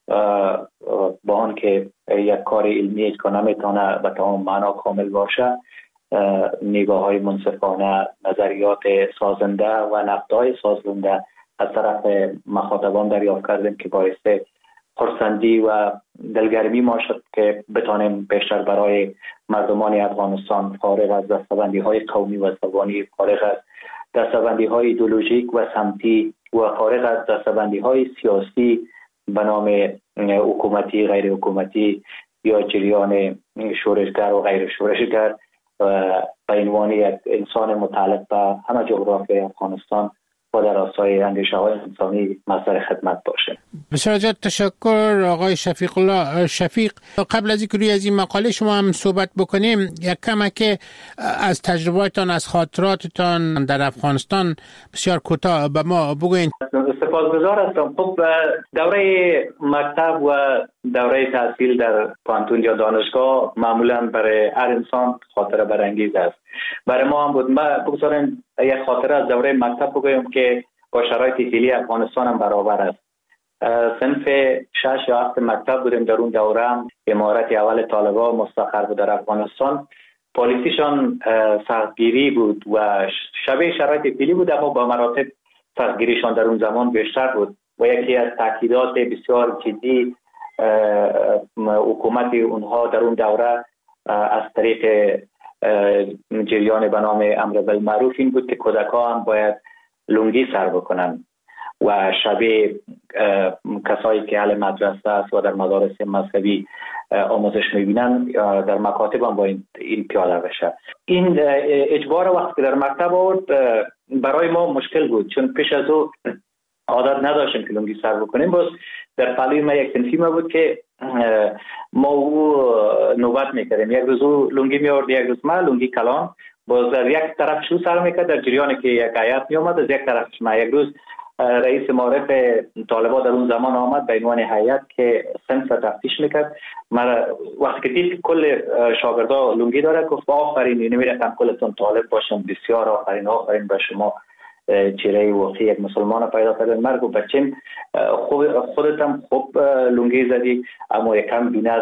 با آن که یک کار علمی که نمیتونه به تمام معنا کامل باشه، نگاه های منصفانه، نظریات سازنده و نقدهای سازنده از طرف مخاطبان دریافت کردیم که باعث خرسندی و دلگرمی ما شد که بتانیم بیشتر برای مردمان افغانستان فارغ از دستبندی های قومی و زبانی، فارغ از دستبندی های ایدئولوژیک و سمتی و فارغ از دستبندی های سیاسی به نام حکومتی، غیر حکومتی یا جریان شورشگر و غیر شورشگر به عنوان یک انسان متعلق به همه جغرافیای افغانستان و در راستای اندیشه های انسانی مصدر خدمت باشه. بسیار زیاد تشکر آقای شفیق الله شفیق. قبل از اینکه روی از این مقاله شما هم صحبت بکنیم، یک کمک از تجربه‌تان، از خاطراتتان در افغانستان بسیار کوتاه به ما بگوین. سپاسگزار هستم. خب دوره مکتب و دوره تحصیل در پانتون یا دانشگاه معمولا برای هر انسان خاطره برانگیز است. برای ما هم بود. ما بگذاریم یک خاطره از دوره مکتب بگویم که با شرایط فعلی افغانستان هم برابر است. صنف شش یا هفت مکتب بودیم. در اون دوره هم امارت اول طالبان مستقر بود در افغانستان. پالیسیشان سختگیری بود و شبیه شرایط فعلی بود، اما با مراتب سختگیریشان در اون زمان بیشتر بود و یکی از تاکیدات بسیار جدی حکومت اونها در اون دوره از طریق جریان به نام امر بالمعروف این بود که کودکان هم باید لنگی سر بکنن و شبیه کسایی که اهل مدرسه است و در مدارس مذهبی آموزش میبینن در مکاتب هم با این, این پیاده بشه. این اجبار وقتی که در مکتب آورد برای ما مشکل بود، چون پیش از او عادت نداشتیم که لنگی سر بکنیم. باز در پهلوی ما یک تنفی ما بود که ما او نوبت میکردیم، یک روز او لنگی میارد، یک روز ما لنگی کلان. باز در یک طرف شو سر میکرد در جریانی که یک آیت میامد، از یک طرفش ما. یک روز رئیس معارف طالبان در اون زمان آمد به عنوان هیئت که صنف تفتیش میکرد. من وقتی که دید کل شاگردا لنگی داره گفت آفرین، نمیرفتم کلتون طالب باشم، بسیار آفرین، آفرین به شما، چهره واقعی یک مسلمان پیدا کردن. من گفت بچم خودت هم خوب لنگی زدی، اما یکم بی‌نظم است،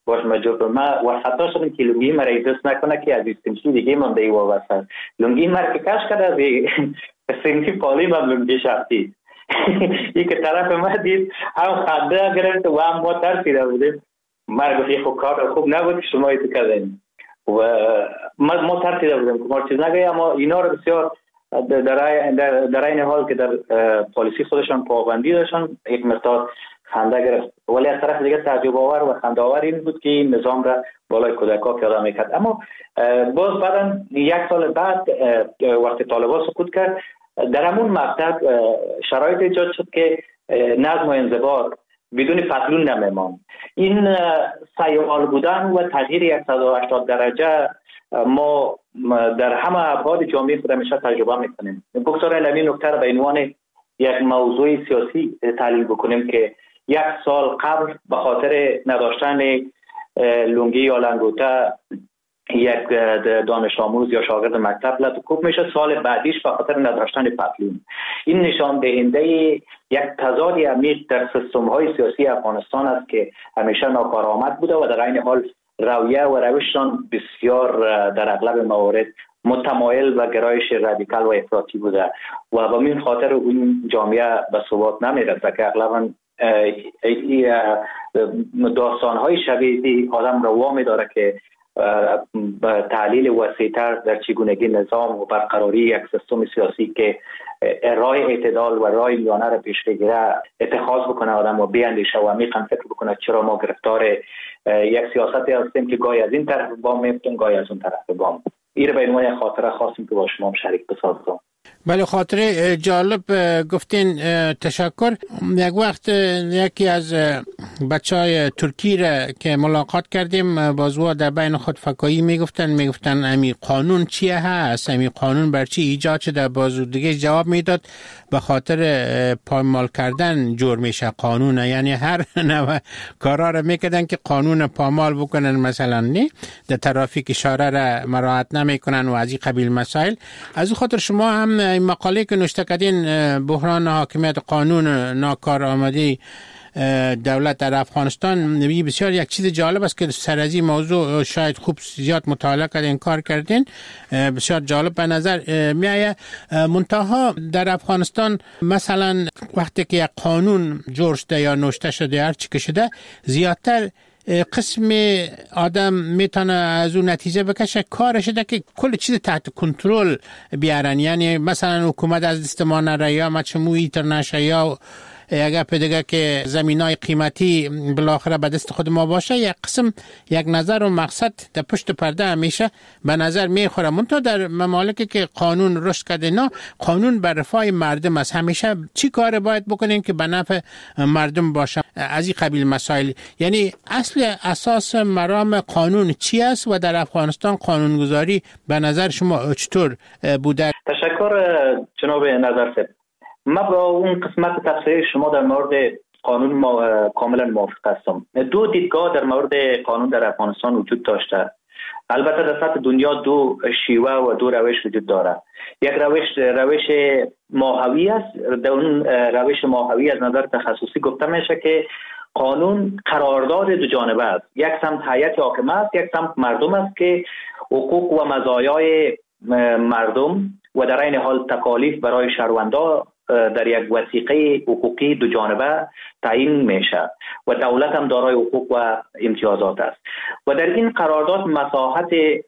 باش مجبور ما و خطا شدم که لنگی مرا دوست نکنه که از سنفی دیگه مونده ای وابسته. لنگی مرا که کش کرده از سنفی پالی من لنگی شخصی یک طرف ما دید هم خنده گرفت و هم ما ترسیده بودیم. مرا گفت خوب کار خوب نبود که شما ایتو کردین و ما ما ترسیده بودیم که ما چیز نگه، اما اینا رو بسیار در در این حال که در پالیسی خودشان پابندی داشتن یک مقدار خنده گرفت، ولی از طرف دیگه تعجب آور و خنده آور این بود که این نظام را بالای کودک‌ها پیاده میکرد. اما باز بعدا یک سال بعد وقتی طالبان سقوط کرد در همون مقطع شرایط ایجاد شد که نظم و انضباط بدون پتلون نمیمان. این سیال بودن و تغییر صد و هشتاد درجه ما در همه ابعاد جامعه خود همیشه تجربه میکنیم. بگذارید این نکته را به عنوان یک موضوع سیاسی تحلیل بکنیم که یک سال قبل به خاطر نداشتن لنگی یا لنگوته یک دانش آموز یا شاگرد مکتب لطکوب میشه، سال بعدیش به خاطر نداشتن پتلون. این نشان دهنده یک تضاد عمیق در سیستم های سیاسی افغانستان است که همیشه ناکارآمد بوده و در این حال رویه و روششان بسیار در اغلب موارد متمایل و گرایش رادیکال و افراطی بوده و به این خاطر اون جامعه به ثبات نمیرسه که اغلبا داستان‌های شبیه آدم را وامی داره که تحلیل وسیع‌تر در چگونگی نظام و برقراری یک سیستم سیاسی که راه اعتدال و راه میانه را پیش بگیره اتخاذ بکنه آدم و بیاندیشه و عمیقاً فکر بکنه چرا ما گرفتار یک سیاستی هستیم که گاهی از این طرف بام میفتیم گاهی از اون طرف بام. این رو به عنوان خاطره خواستیم که با شما شریک بسازم. بله، خاطره جالب گفتین، تشکر. یک وقت یکی از بچهای ترکی را که ملاقات کردیم بازوا در بین خود فکایی میگفتن میگفتن امی قانون چیه هست، امی قانون بر چی ایجاد شده. بازو دیگه جواب میداد به خاطر پایمال کردن جور میشه قانون، یعنی هر نوع کارا را میکردن که قانون پامال بکنن، مثلا نه در ترافیک اشاره را مراعات نمیکنن و از این قبیل مسائل. از خاطر شما هم این مقاله که نوشته کردین بحران حاکمیت قانون ناکارآمدی دولت در افغانستان بسیار یک چیز جالب است که سر از این موضوع شاید خوب زیاد مطالعه کردین کار کردین، بسیار جالب به نظر میآید. منتها در افغانستان مثلا وقتی که یک قانون جور شده یا نوشته شده هر چی که شده زیادتر قسم آدم میتونه از اون نتیجه بکشه کارش ده که کل چیز تحت کنترل بیارن، یعنی مثلا حکومت از دست ما نره یا مجموعه اینترنشنال یا اگر پیدگه که زمینای قیمتی بالاخره به دست خود ما باشه، یک قسم یک نظر و مقصد در پشت پرده همیشه به نظر میخوره. منتها در ممالکی که قانون رشد کرده نه، قانون بر رفاه مردم است. همیشه چی کار باید بکنیم که به نفع مردم باشه، از این قبیل مسائل. یعنی اصل اساس مرام قانون چی است و در افغانستان قانونگذاری به نظر شما چطور بوده؟ تشکر جناب نظرسید. ما با اون قسمت تفسیر شما در مورد قانون ما کاملا موافق هستم. دو دیدگاه در مورد قانون در افغانستان وجود داشته. البته در سطح دنیا دو شیوه و دو روش وجود داره. یک روش روش ماهوی است. در اون روش ماهوی از نظر تخصصی گفته میشه که قانون قرارداد دو جانبه است. یک سمت هیئت حاکمه است، یک سمت مردم است که حقوق و مزایای مردم و در این حال تکالیف برای شهروندا در یک وثیقه حقوقی دو جانبه تعیین میشه و دولت هم دارای حقوق و امتیازات است و در این قرارداد مساحت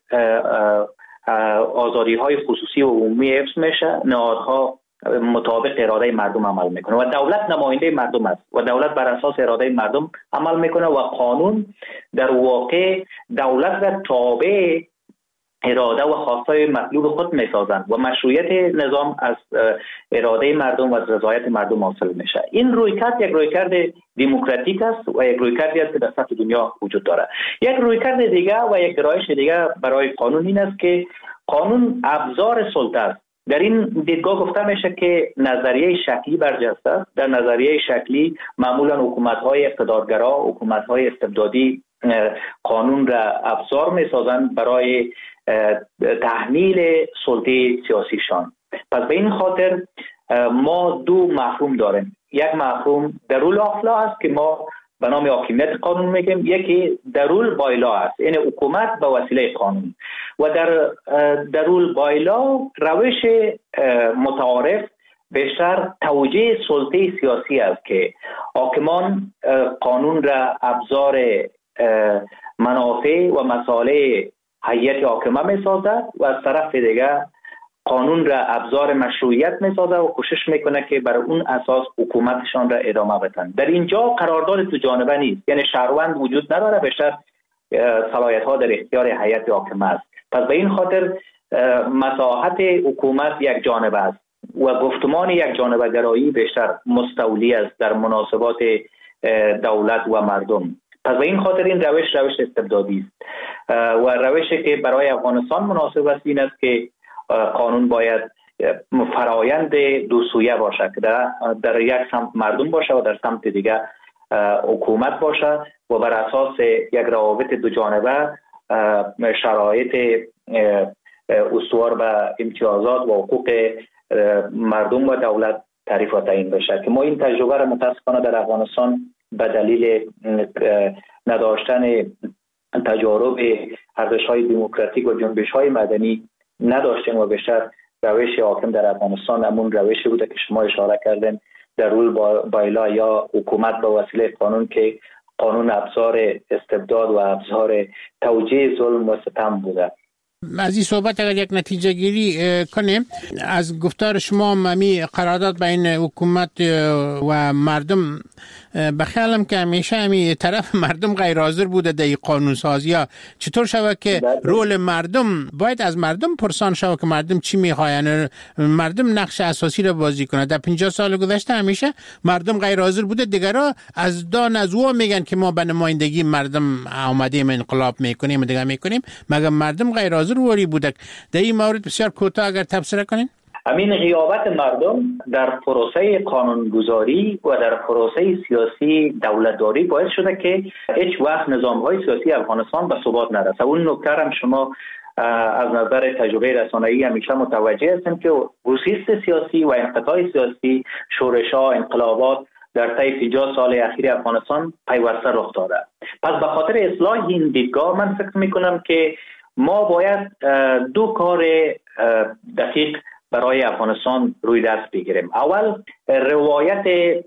آزادی های خصوصی و عمومی حفظ میشه. نهادها مطابق اراده مردم عمل میکنه و دولت نماینده مردم است و دولت بر اساس اراده مردم عمل میکنه و قانون در واقع دولت را تابع اراده و خواستای مطلوب خود میسازند و مشروعیت نظام از اراده مردم و از رضایت مردم حاصل میشه. این رویکرد یک رویکرد دموکراتیک است و یک رویکردی است که در سطح دنیا وجود داره. یک رویکرد دیگه و یک گرایش دیگه برای قانون این است که قانون ابزار سلطه است. در این دیدگاه گفته میشه که نظریه شکلی برجسته است. در نظریه شکلی معمولا حکومت‌های اقتدارگرا، حکومت‌های استبدادی قانون را ابزار میسازند برای تحمیل سلطه سیاسیشان. پس به این خاطر ما دو مفهوم داریم. یک مفهوم در رول آف لا است که ما به نام حاکمیت قانون میگیم، یکی درول بایلا است، این حکومت به وسیله قانون. و در درول بایلا روش متعارف بیشتر توجیه سلطه سیاسی است که حاکمان قانون را ابزار منافع و مصالح هیئت حاکمه می سازد و از طرف دیگر قانون را ابزار مشروعیت می سازد و کوشش میکنه که بر اون اساس حکومتشان را ادامه بدن. در اینجا قرارداد دو جانبه نیست، یعنی شهروند وجود نداره، بیشتر صلاحیت ها در اختیار هیئت حاکمه است. پس به این خاطر مساحت حکومت یک جانبه است و گفتمان یک جانبه گرایی بیشتر مستولی است در مناسبات دولت و مردم. پس به این خاطر این روش روش استبدادی است و روشی که برای افغانستان مناسب است این است که قانون باید فرایند دو سویه باشه که در, در یک سمت مردم باشه و در سمت دیگه حکومت باشه و بر اساس یک روابط دو جانبه شرایط استوار به امتیازات و حقوق مردم و دولت تعریف و تعیین بشه که ما این تجربه را متاسفانه در افغانستان به دلیل نداشتن تجارب ارزش‌های دموکراتیک و جنبش‌های مدنی نداشتیم و بیشتر روش حاکم در افغانستان همون روشی بوده که شما اشاره کردین، در رول بایلا یا حکومت به وسیله قانون که قانون ابزار استبداد و ابزار توجیه ظلم و ستم بوده. از این صحبت اگر یک نتیجه گیری کنیم از گفتار شما، ممی قرارداد بین حکومت و مردم، بخیالم که همیشه همی طرف مردم غیر حاضر بوده در این قانون سازی ها. چطور شود که رول مردم باید از مردم پرسان شود که مردم چی میخواین، مردم نقش اساسی را بازی کنه؟ در پنجاه سال گذشته همیشه مردم غیر حاضر بوده، دیگرها از دان از او میگن که ما به نمایندگی مردم آمدیم انقلاب میکنیم دیگه میکنیم، مگر مردم غیر حاضر وری بوده؟ در این مورد بسیار کوتاه اگر تبصره کنین. همین غیابت مردم در پروسه قانونگذاری و در پروسه سیاسی دولتداری باعث شده که هیچ وقت نظام‌های سیاسی افغانستان به ثبات نرسه. اون نکته هم شما از نظر تجربه رسانه‌ای همیشه متوجه هستیم که گسیست سیاسی و انقطاع سیاسی، شورش‌ها، انقلابات در طی پنجاه سال اخیر افغانستان پیوسته رخ داده. پس به خاطر اصلاح این دیدگاه من فکر می‌کنم که ما باید دو کار دقیق برای افغانستان روی دست بگیریم. اول، روایت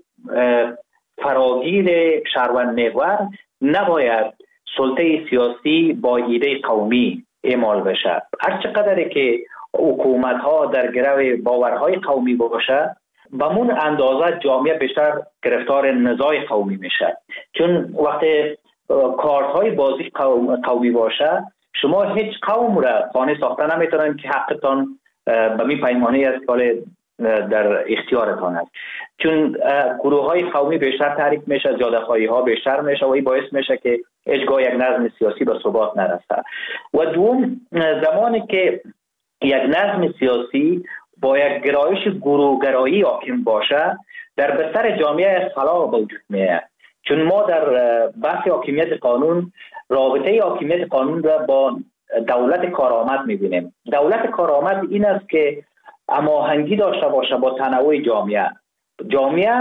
فراگیر شهروند محور نباید سلطه سیاسی با ایده قومی اعمال بشه. هر چقدر که حکومت ها در گرو باورهای قومی باشه، به من اندازه جامعه بیشتر گرفتار نزاع قومی میشه. چون وقتی کارت های بازی قومی باشه، شما هیچ قوم را خانه ساخته نمیتونن که حقتان به می پیمانه است که در اختیارتان است. چون گروه های قومی بیشتر تحریک میشه، جاده‌خواهی ها بیشتر میشه و این باعث میشه که هیچگاه یک نظم سیاسی به ثبات نرسه. و دوم، زمانی که یک نظم سیاسی با یک گرایش گروه‌گرایی حاکم باشه، در بستر جامعه خلال به وجود میاد. چون ما در بحث حاکمیت قانون رابطه حاکمیت قانون را با دولت کارآمد می‌بینیم. دولت کارآمد این است که هماهنگی داشته باشه با تنوع جامعه. جامعه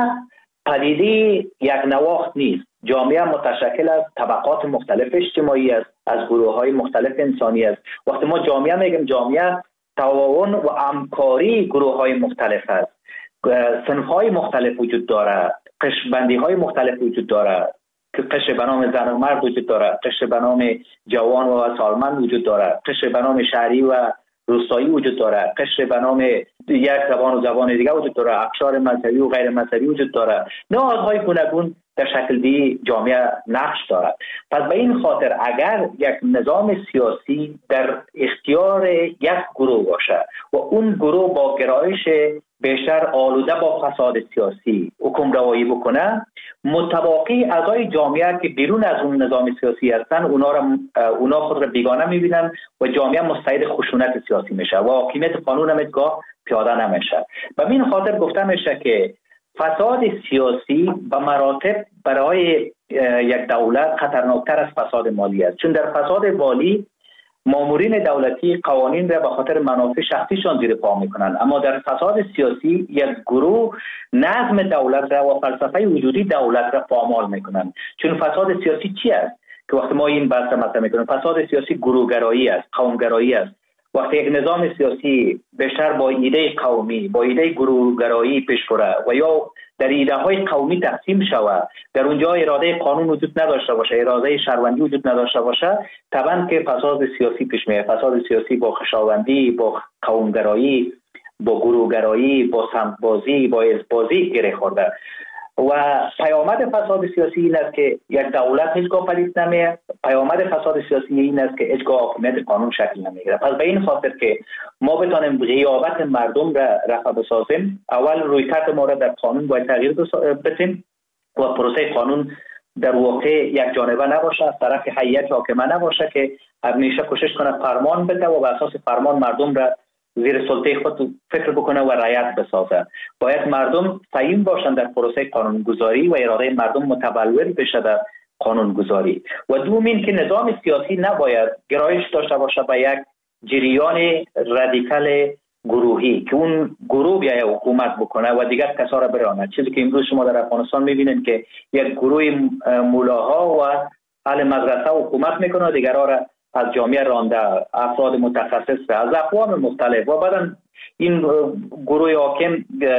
پدیده یک نواخت نیست. جامعه متشکل از طبقات مختلف اجتماعی است، از گروه‌های مختلف انسانی است. وقتی ما جامعه میگیم، جامعه تعاون و همکاری گروه‌های مختلف است. صنف‌های مختلف وجود دارد، قشربندی‌های مختلف وجود دارد. که قشر به نام زن و مرد وجود دارد، قشر به نام جوان و سالمند وجود دارد، قشر به نام شهری و روستایی وجود دارد، قشر به نام یک زبان و زبان دیگه وجود دارد، اقشار مذهبی و غیر مذهبی وجود دارد. نهادهای گوناگون در شکل دی جامعه نقش دارد. پس به این خاطر اگر یک نظام سیاسی در اختیار یک گروه باشه و اون گروه با گرایش بیشتر آلوده با فساد سیاسی حکم روایی بکنه، متواقی اعضای جامعه که بیرون از اون نظام سیاسی هستن، اونا را اونا خود را بیگانه میبینن و جامعه مستعد خشونت سیاسی میشه و حاکمیت قانون هم ادگاه پیاده نمیشه. به این خاطر گفته میشه که فساد سیاسی به مراتب برای یک دولت خطرناکتر از فساد مالی است. چون در فساد مالی مامورین دولتی قوانین را به خاطر منافع شخصیشان زیر پا میکنند، اما در فساد سیاسی یک گروه نظم دولت را و فلسفه وجودی دولت را پامال میکنند. چون فساد سیاسی چی است که وقتی ما این بحث مطرح میکنیم؟ فساد سیاسی گروهگرایی است، قومگرایی است. وقتی یک نظام سیاسی بیشتر با ایده قومی، با ایده گروهگرایی پیش بره و یا در ایده های قومی تقسیم شود، در اونجا اراده قانون وجود نداشته باشه، اراده شهروندی وجود نداشته باشه، طبعا که فساد سیاسی پیش میاد. فساد سیاسی با خشاوندی، با قومگرایی، با گروهگرایی، با سمت‌بازی، با حزب‌بازی گره خورده. و پیامد فساد سیاسی این است که یک دولت هیچگاه پدید نمیاد. پیامد فساد سیاسی این است که هیچگاه حاکمیت قانون شکل نمیگیره. پس به این خاطر که ما بتانیم غیابت مردم را رفع بسازیم، اول رویکرد ما را در قانون باید تغییر بدیم و پروسه قانون در واقع یک جانبه نباشه، از طرف هیئت حاکمه نباشه که همیشه کوشش کنه فرمان بده و بر اساس فرمان مردم را زیر سلطه خود فکر بکنه و رعایت بسازه. باید مردم سعیم باشند در پروسه قانونگذاری و اراده مردم متبلور بشه در قانونگذاری. و دومین که نظام سیاسی نباید گرایش داشته باشه به یک جریان رادیکال گروهی که اون گروه بیاید حکومت بکنه و دیگر کسا را برانه. چیزی که امروز شما در افغانستان میبینید که یک گروه مولاها و اهل مدرسه حکومت میکنه و دیگرها را از جامعه رانده، افراد متخصص از اقوام مختلف. و بعدا این گروه حاکم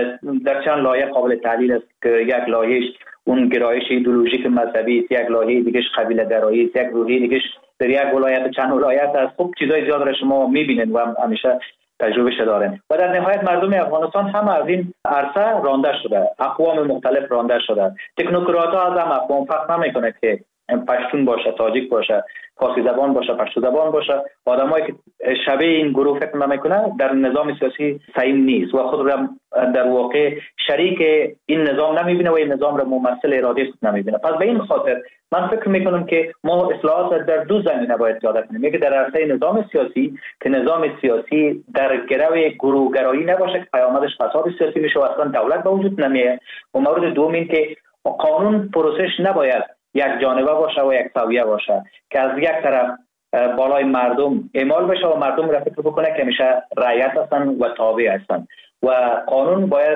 در چند لایه قابل تحلیل است که یک لایهش اون گرایش ایدئولوژیک مذهبی است، یک لایه دیگهش قبیله گرایی است، یک روحی دیگهش در یک ولایت چند ولایت است. خب چیزای زیاد را شما میبینید و همیشه تجربه شده دارین. و در نهایت مردم افغانستان هم از این عرصه رانده شده، اقوام مختلف رانده شده. تکنوکرات ها از هم اقوام فرق نمیکنه که پشتون باشه، تاجیک باشه، فارسی زبان باشه، پشتو زبان باشه. آدمایی که شبیه این گروه فکر نمیکنه در نظام سیاسی سعیم نیست و خود را در واقع شریک این نظام نمیبینه و این نظام را ممثل اراده خود نمیبینه. پس به این خاطر من فکر میکنم که ما اصلاحات در دو زمینه باید پیاده کنیم. یکی در عرصه نظام سیاسی که نظام سیاسی در گرو گروهگرایی نباشه که پیامدش فساد سیاسی میشه و اصلا دولت به وجود نمیاد. و مورد دوم این که قانون پروسش نباید یک جانبه باشه و یک سویه باشه که از یک طرف بالای مردم اعمال بشه و مردم را فکر بکنه که میشه رعیت هستن و تابع هستن. و قانون باید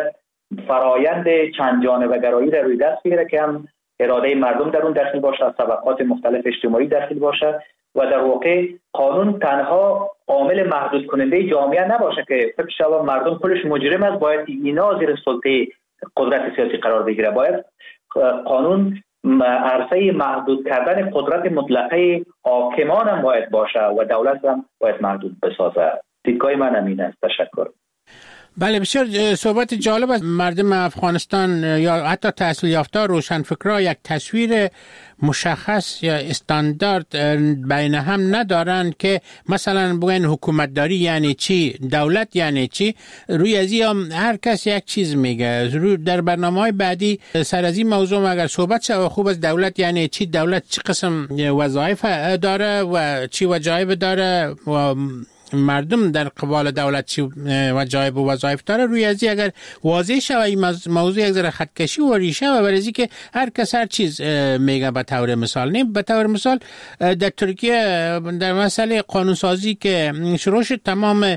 فرایند چند جانبه گرایی را روی دست بگیره که هم اراده مردم در اون داخل باشه، از طبقات مختلف اجتماعی داخل باشه و در واقع قانون تنها عامل محدود کننده جامعه نباشه که فکر شود مردم کلش مجرم است باید اینا زیر سلطه قدرت سیاسی قرار بگیره. باید قانون عرصه محدود کردن قدرت مطلقه حاکمان هم باید باشه و دولت هم باید محدود بسازه. دیدگاه من همین است. تشکر. بله، بسیار صحبت جالب است. مردم افغانستان یا حتی تحصیل یافته روشنفکرها یک تصویر مشخص یا استاندارد بین هم ندارند که مثلا بگن حکومتداری یعنی چی، دولت یعنی چی. روی از این هر کس یک چیز میگه. در برنامه‌های بعدی سر از این موضوع اگر صحبت شود خوب است. دولت یعنی چی، دولت چه قسم وظایف داره و چی وظایف داره و مردم در قبال دولت چی وظایف و وظایف داره. روی ازی اگر واضح شود این موضوع یک ذره خطکشی و ریشه و برای که هر کس هر چیز میگه. به طور مثال نیم به طور مثال در ترکیه در مسئله قانونسازی که شروع شد تمام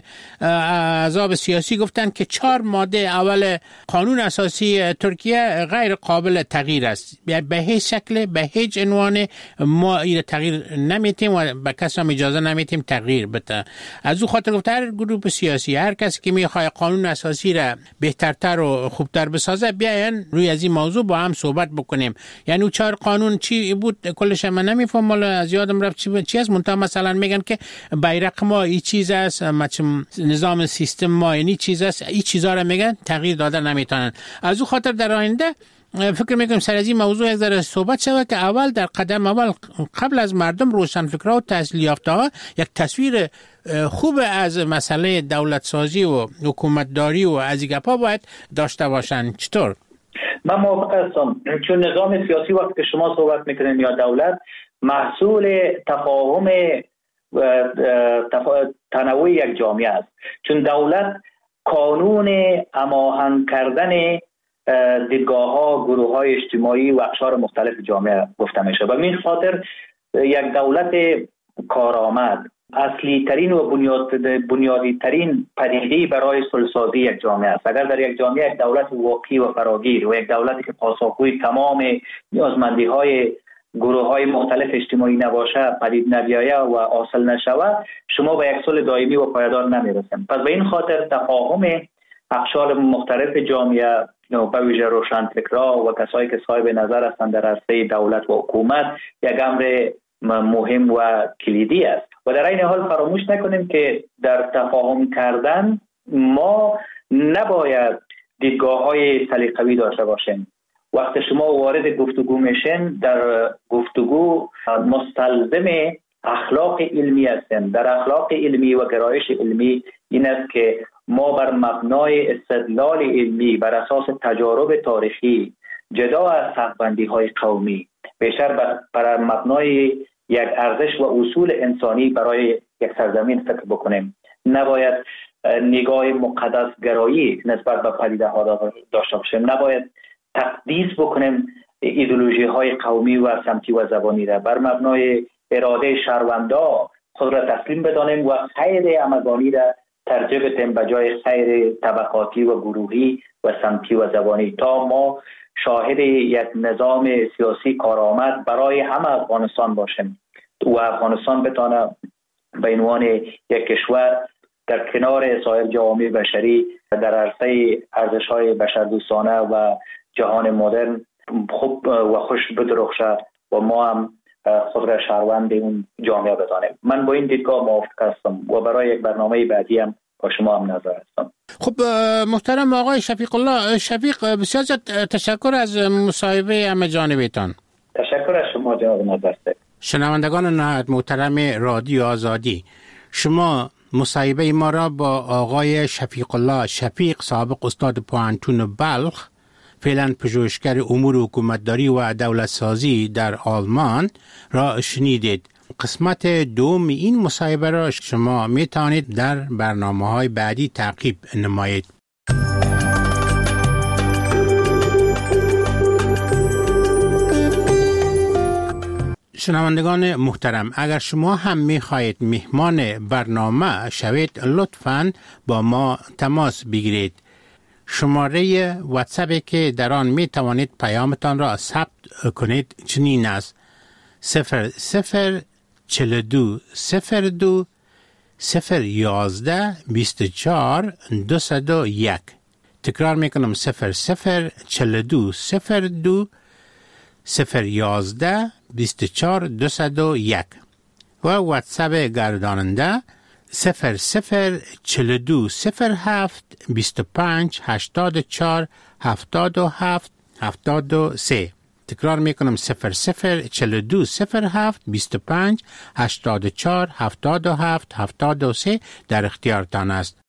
احزاب سیاسی گفتن که چهار ماده اول قانون اساسی ترکیه غیر قابل تغییر است. به هیچ شکل به هیچ عنوان ما این تغییر نمیتیم و به کس هم اجازه نمیتیم تغییر بده. از او خاطر گفت هر گروه سیاسی هر کسی که میخواد قانون اساسی را بهترتر و خوبتر بسازه بیاین روی از این موضوع با هم صحبت بکنیم. یعنی او چهار قانون چی بود کلش من نمیفهمم، ولی از یادم رفت چی چی است. منتها مثلا میگن که بیرق ما این چیز است، نظام سیستم ما این چیز است، این چیزا را میگن تغییر داده نمیتونن. از او خاطر در آینده فکر میکنم سر از این موضوع یک ذره صحبت شود که اول در قدم اول قبل از مردم روشنفکرها و تحصیل یافته ها یک تصویر خوب از مسئله دولت سازی و حکومتداری و از این گپا باید داشته باشن. چطور؟ من موافق هستم. چون نظام سیاسی وقتی که شما صحبت میکنین یا دولت محصول تفاهم تنوع یک جامعه است. چون دولت قانون هماهنگ کردن دیدگاه ها، گروه های اجتماعی و اقشار مختلف جامعه گفته میشه و این خاطر یک دولت کارآمد اصلی ترین و بنیاد بنیادی ترین پدیده برای صلح‌سازی یک جامعه است. اگر در یک جامعه یک دولت واقعی و فراگیر و یک دولتی که پاسخگوی تمام نیازمندی های گروه های مختلف اجتماعی نباشه، پدید نیاید و حاصل نشود، شما به یک صلح دائمی و پایدار نمیرسیم. پس به این خاطر تفاهم اقشار مختلف جامعه به ویژه روشنفکرها و کسایی که صاحب نظر هستند در عرصه دولت و حکومت یک امر مهم و کلیدی است. و در این حال فراموش نکنیم که در تفاهم کردن ما نباید دیدگاه‌های سلیقه‌ای داشته باشیم. وقتی شما وارد گفتگو میشین، در گفتگو مستلزم اخلاق علمی هستیم. در اخلاق علمی و گرایش علمی این است که ما بر مبنای استدلال علمی بر اساس تجارب تاریخی جدا از حق‌بندی‌های قومی بیشتر بر مبنای یک ارزش و اصول انسانی برای یک سرزمین فکر بکنیم. نباید نگاه مقدس گرایی نسبت به پدیده ها داشته باشیم. نباید تقدیس بکنیم ایدئولوژی های قومی و سمتی و زبانی را. بر مبنای اراده شهروندا خود را تسلیم بدانیم و خیر همگانی را ترجیح بدیم به جای خیر طبقاتی و گروهی و سمتی و زبانی، تا ما شاهد یک نظام سیاسی کارآمد برای همه افغانستان باشیم و افغانستان بتونه به عنوان یک کشور در کنار سایر جوامع بشری در عرصه ارزش‌های بشردوستانه و جهان مدرن خوب و خوش بدرخشه و ما هم خود را شهروند اون جامعه بدانیم. من با این دیدگاه موافق هستم و برای یک برنامه بعدی هم با شما هم نظر هستم. خب محترم آقای شفیق الله، شفیق بسیار تشکر از مصاحبه همه جانبتان. تشکر از شما جناب نظرسه. شنوندگان نهایت محترم رادیو آزادی، شما مصاحبه ما را با آقای شفیق الله شفیق، سابق استاد پوهنتون بلخ، فعلا پژوهشگر امور حکومتداری و دولت سازی در آلمان را شنیدید. قسمت دوم این مصاحبه را شما می توانید در برنامه‌های بعدی تعقیب نمایید. شنوندگان محترم، اگر شما هم می خواهید مهمان برنامه شوید، لطفاً با ما تماس بگیرید. شماره واتساپی که در آن می توانید پیامتان را ثبت کنید چنین است: صفر صفر چهل و دو صفر دو صفر یازده بیست و چهار دویست و یک. تکرار می کنم: صفر صفر چهل و دو صفر دو صفر یازده بیست و چهار دویست و یک. و واتساپ گرداننده صفر صفر چهل و دو صفر هفت بیست و پنج هشتاد و چهار هفتاد و هفت هفتاد و سه. تکرار میکنم: صفر صفر چهل و دو صفر هفت بیست و پنج هشتاد و چهار هفتاد و هفت هفتاد و سه در اختیارتان است.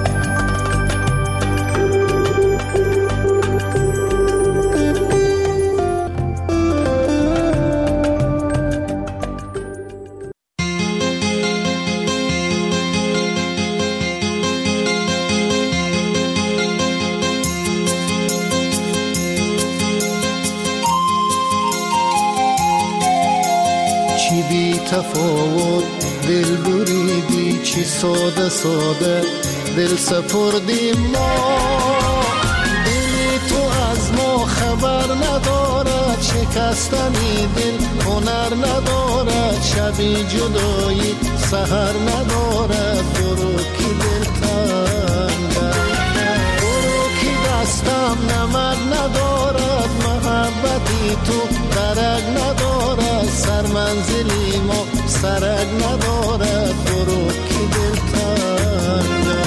تفاوت دل بریدی، چی ساده ساده دل سپردی ما. دلی تو از ما خبر ندارد، شکستنی دل هنر ندارد، شبی جدایی سحر ندارد. برو کی دل تنگ، برو کی دستم نمک ندارد، محبتی تو درک ندارد، سر منزلی ما سرک ندارد. برو کی دل تنگ.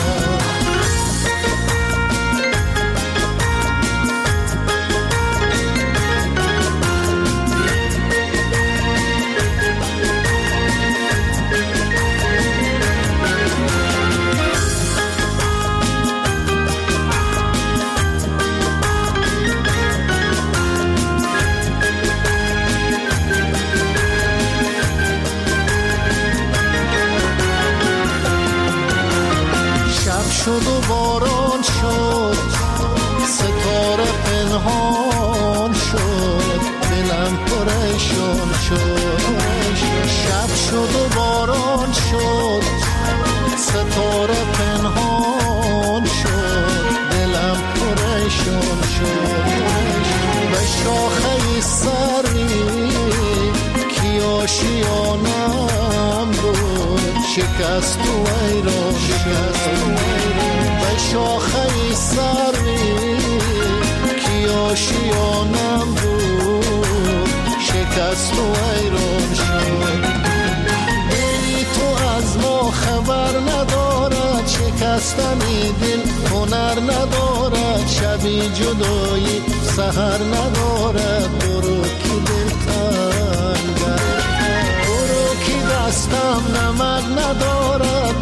شد و باران شد، ستاره پنهان شد، دلم پریشان شد. شب شد و باران شد ستاره پنهان شد دلم پریشان شد به شاخه سری کی آشیانم بود شکست و ایران شد به شاخه سری کی آشیانم بود شکست و ایران شد دلی تو از ما خبر ندارد شکستنی دل هنر ندارد شبی جدایی سحر ندارد برو کی دل تنگه برو کی دستم نمک ندارد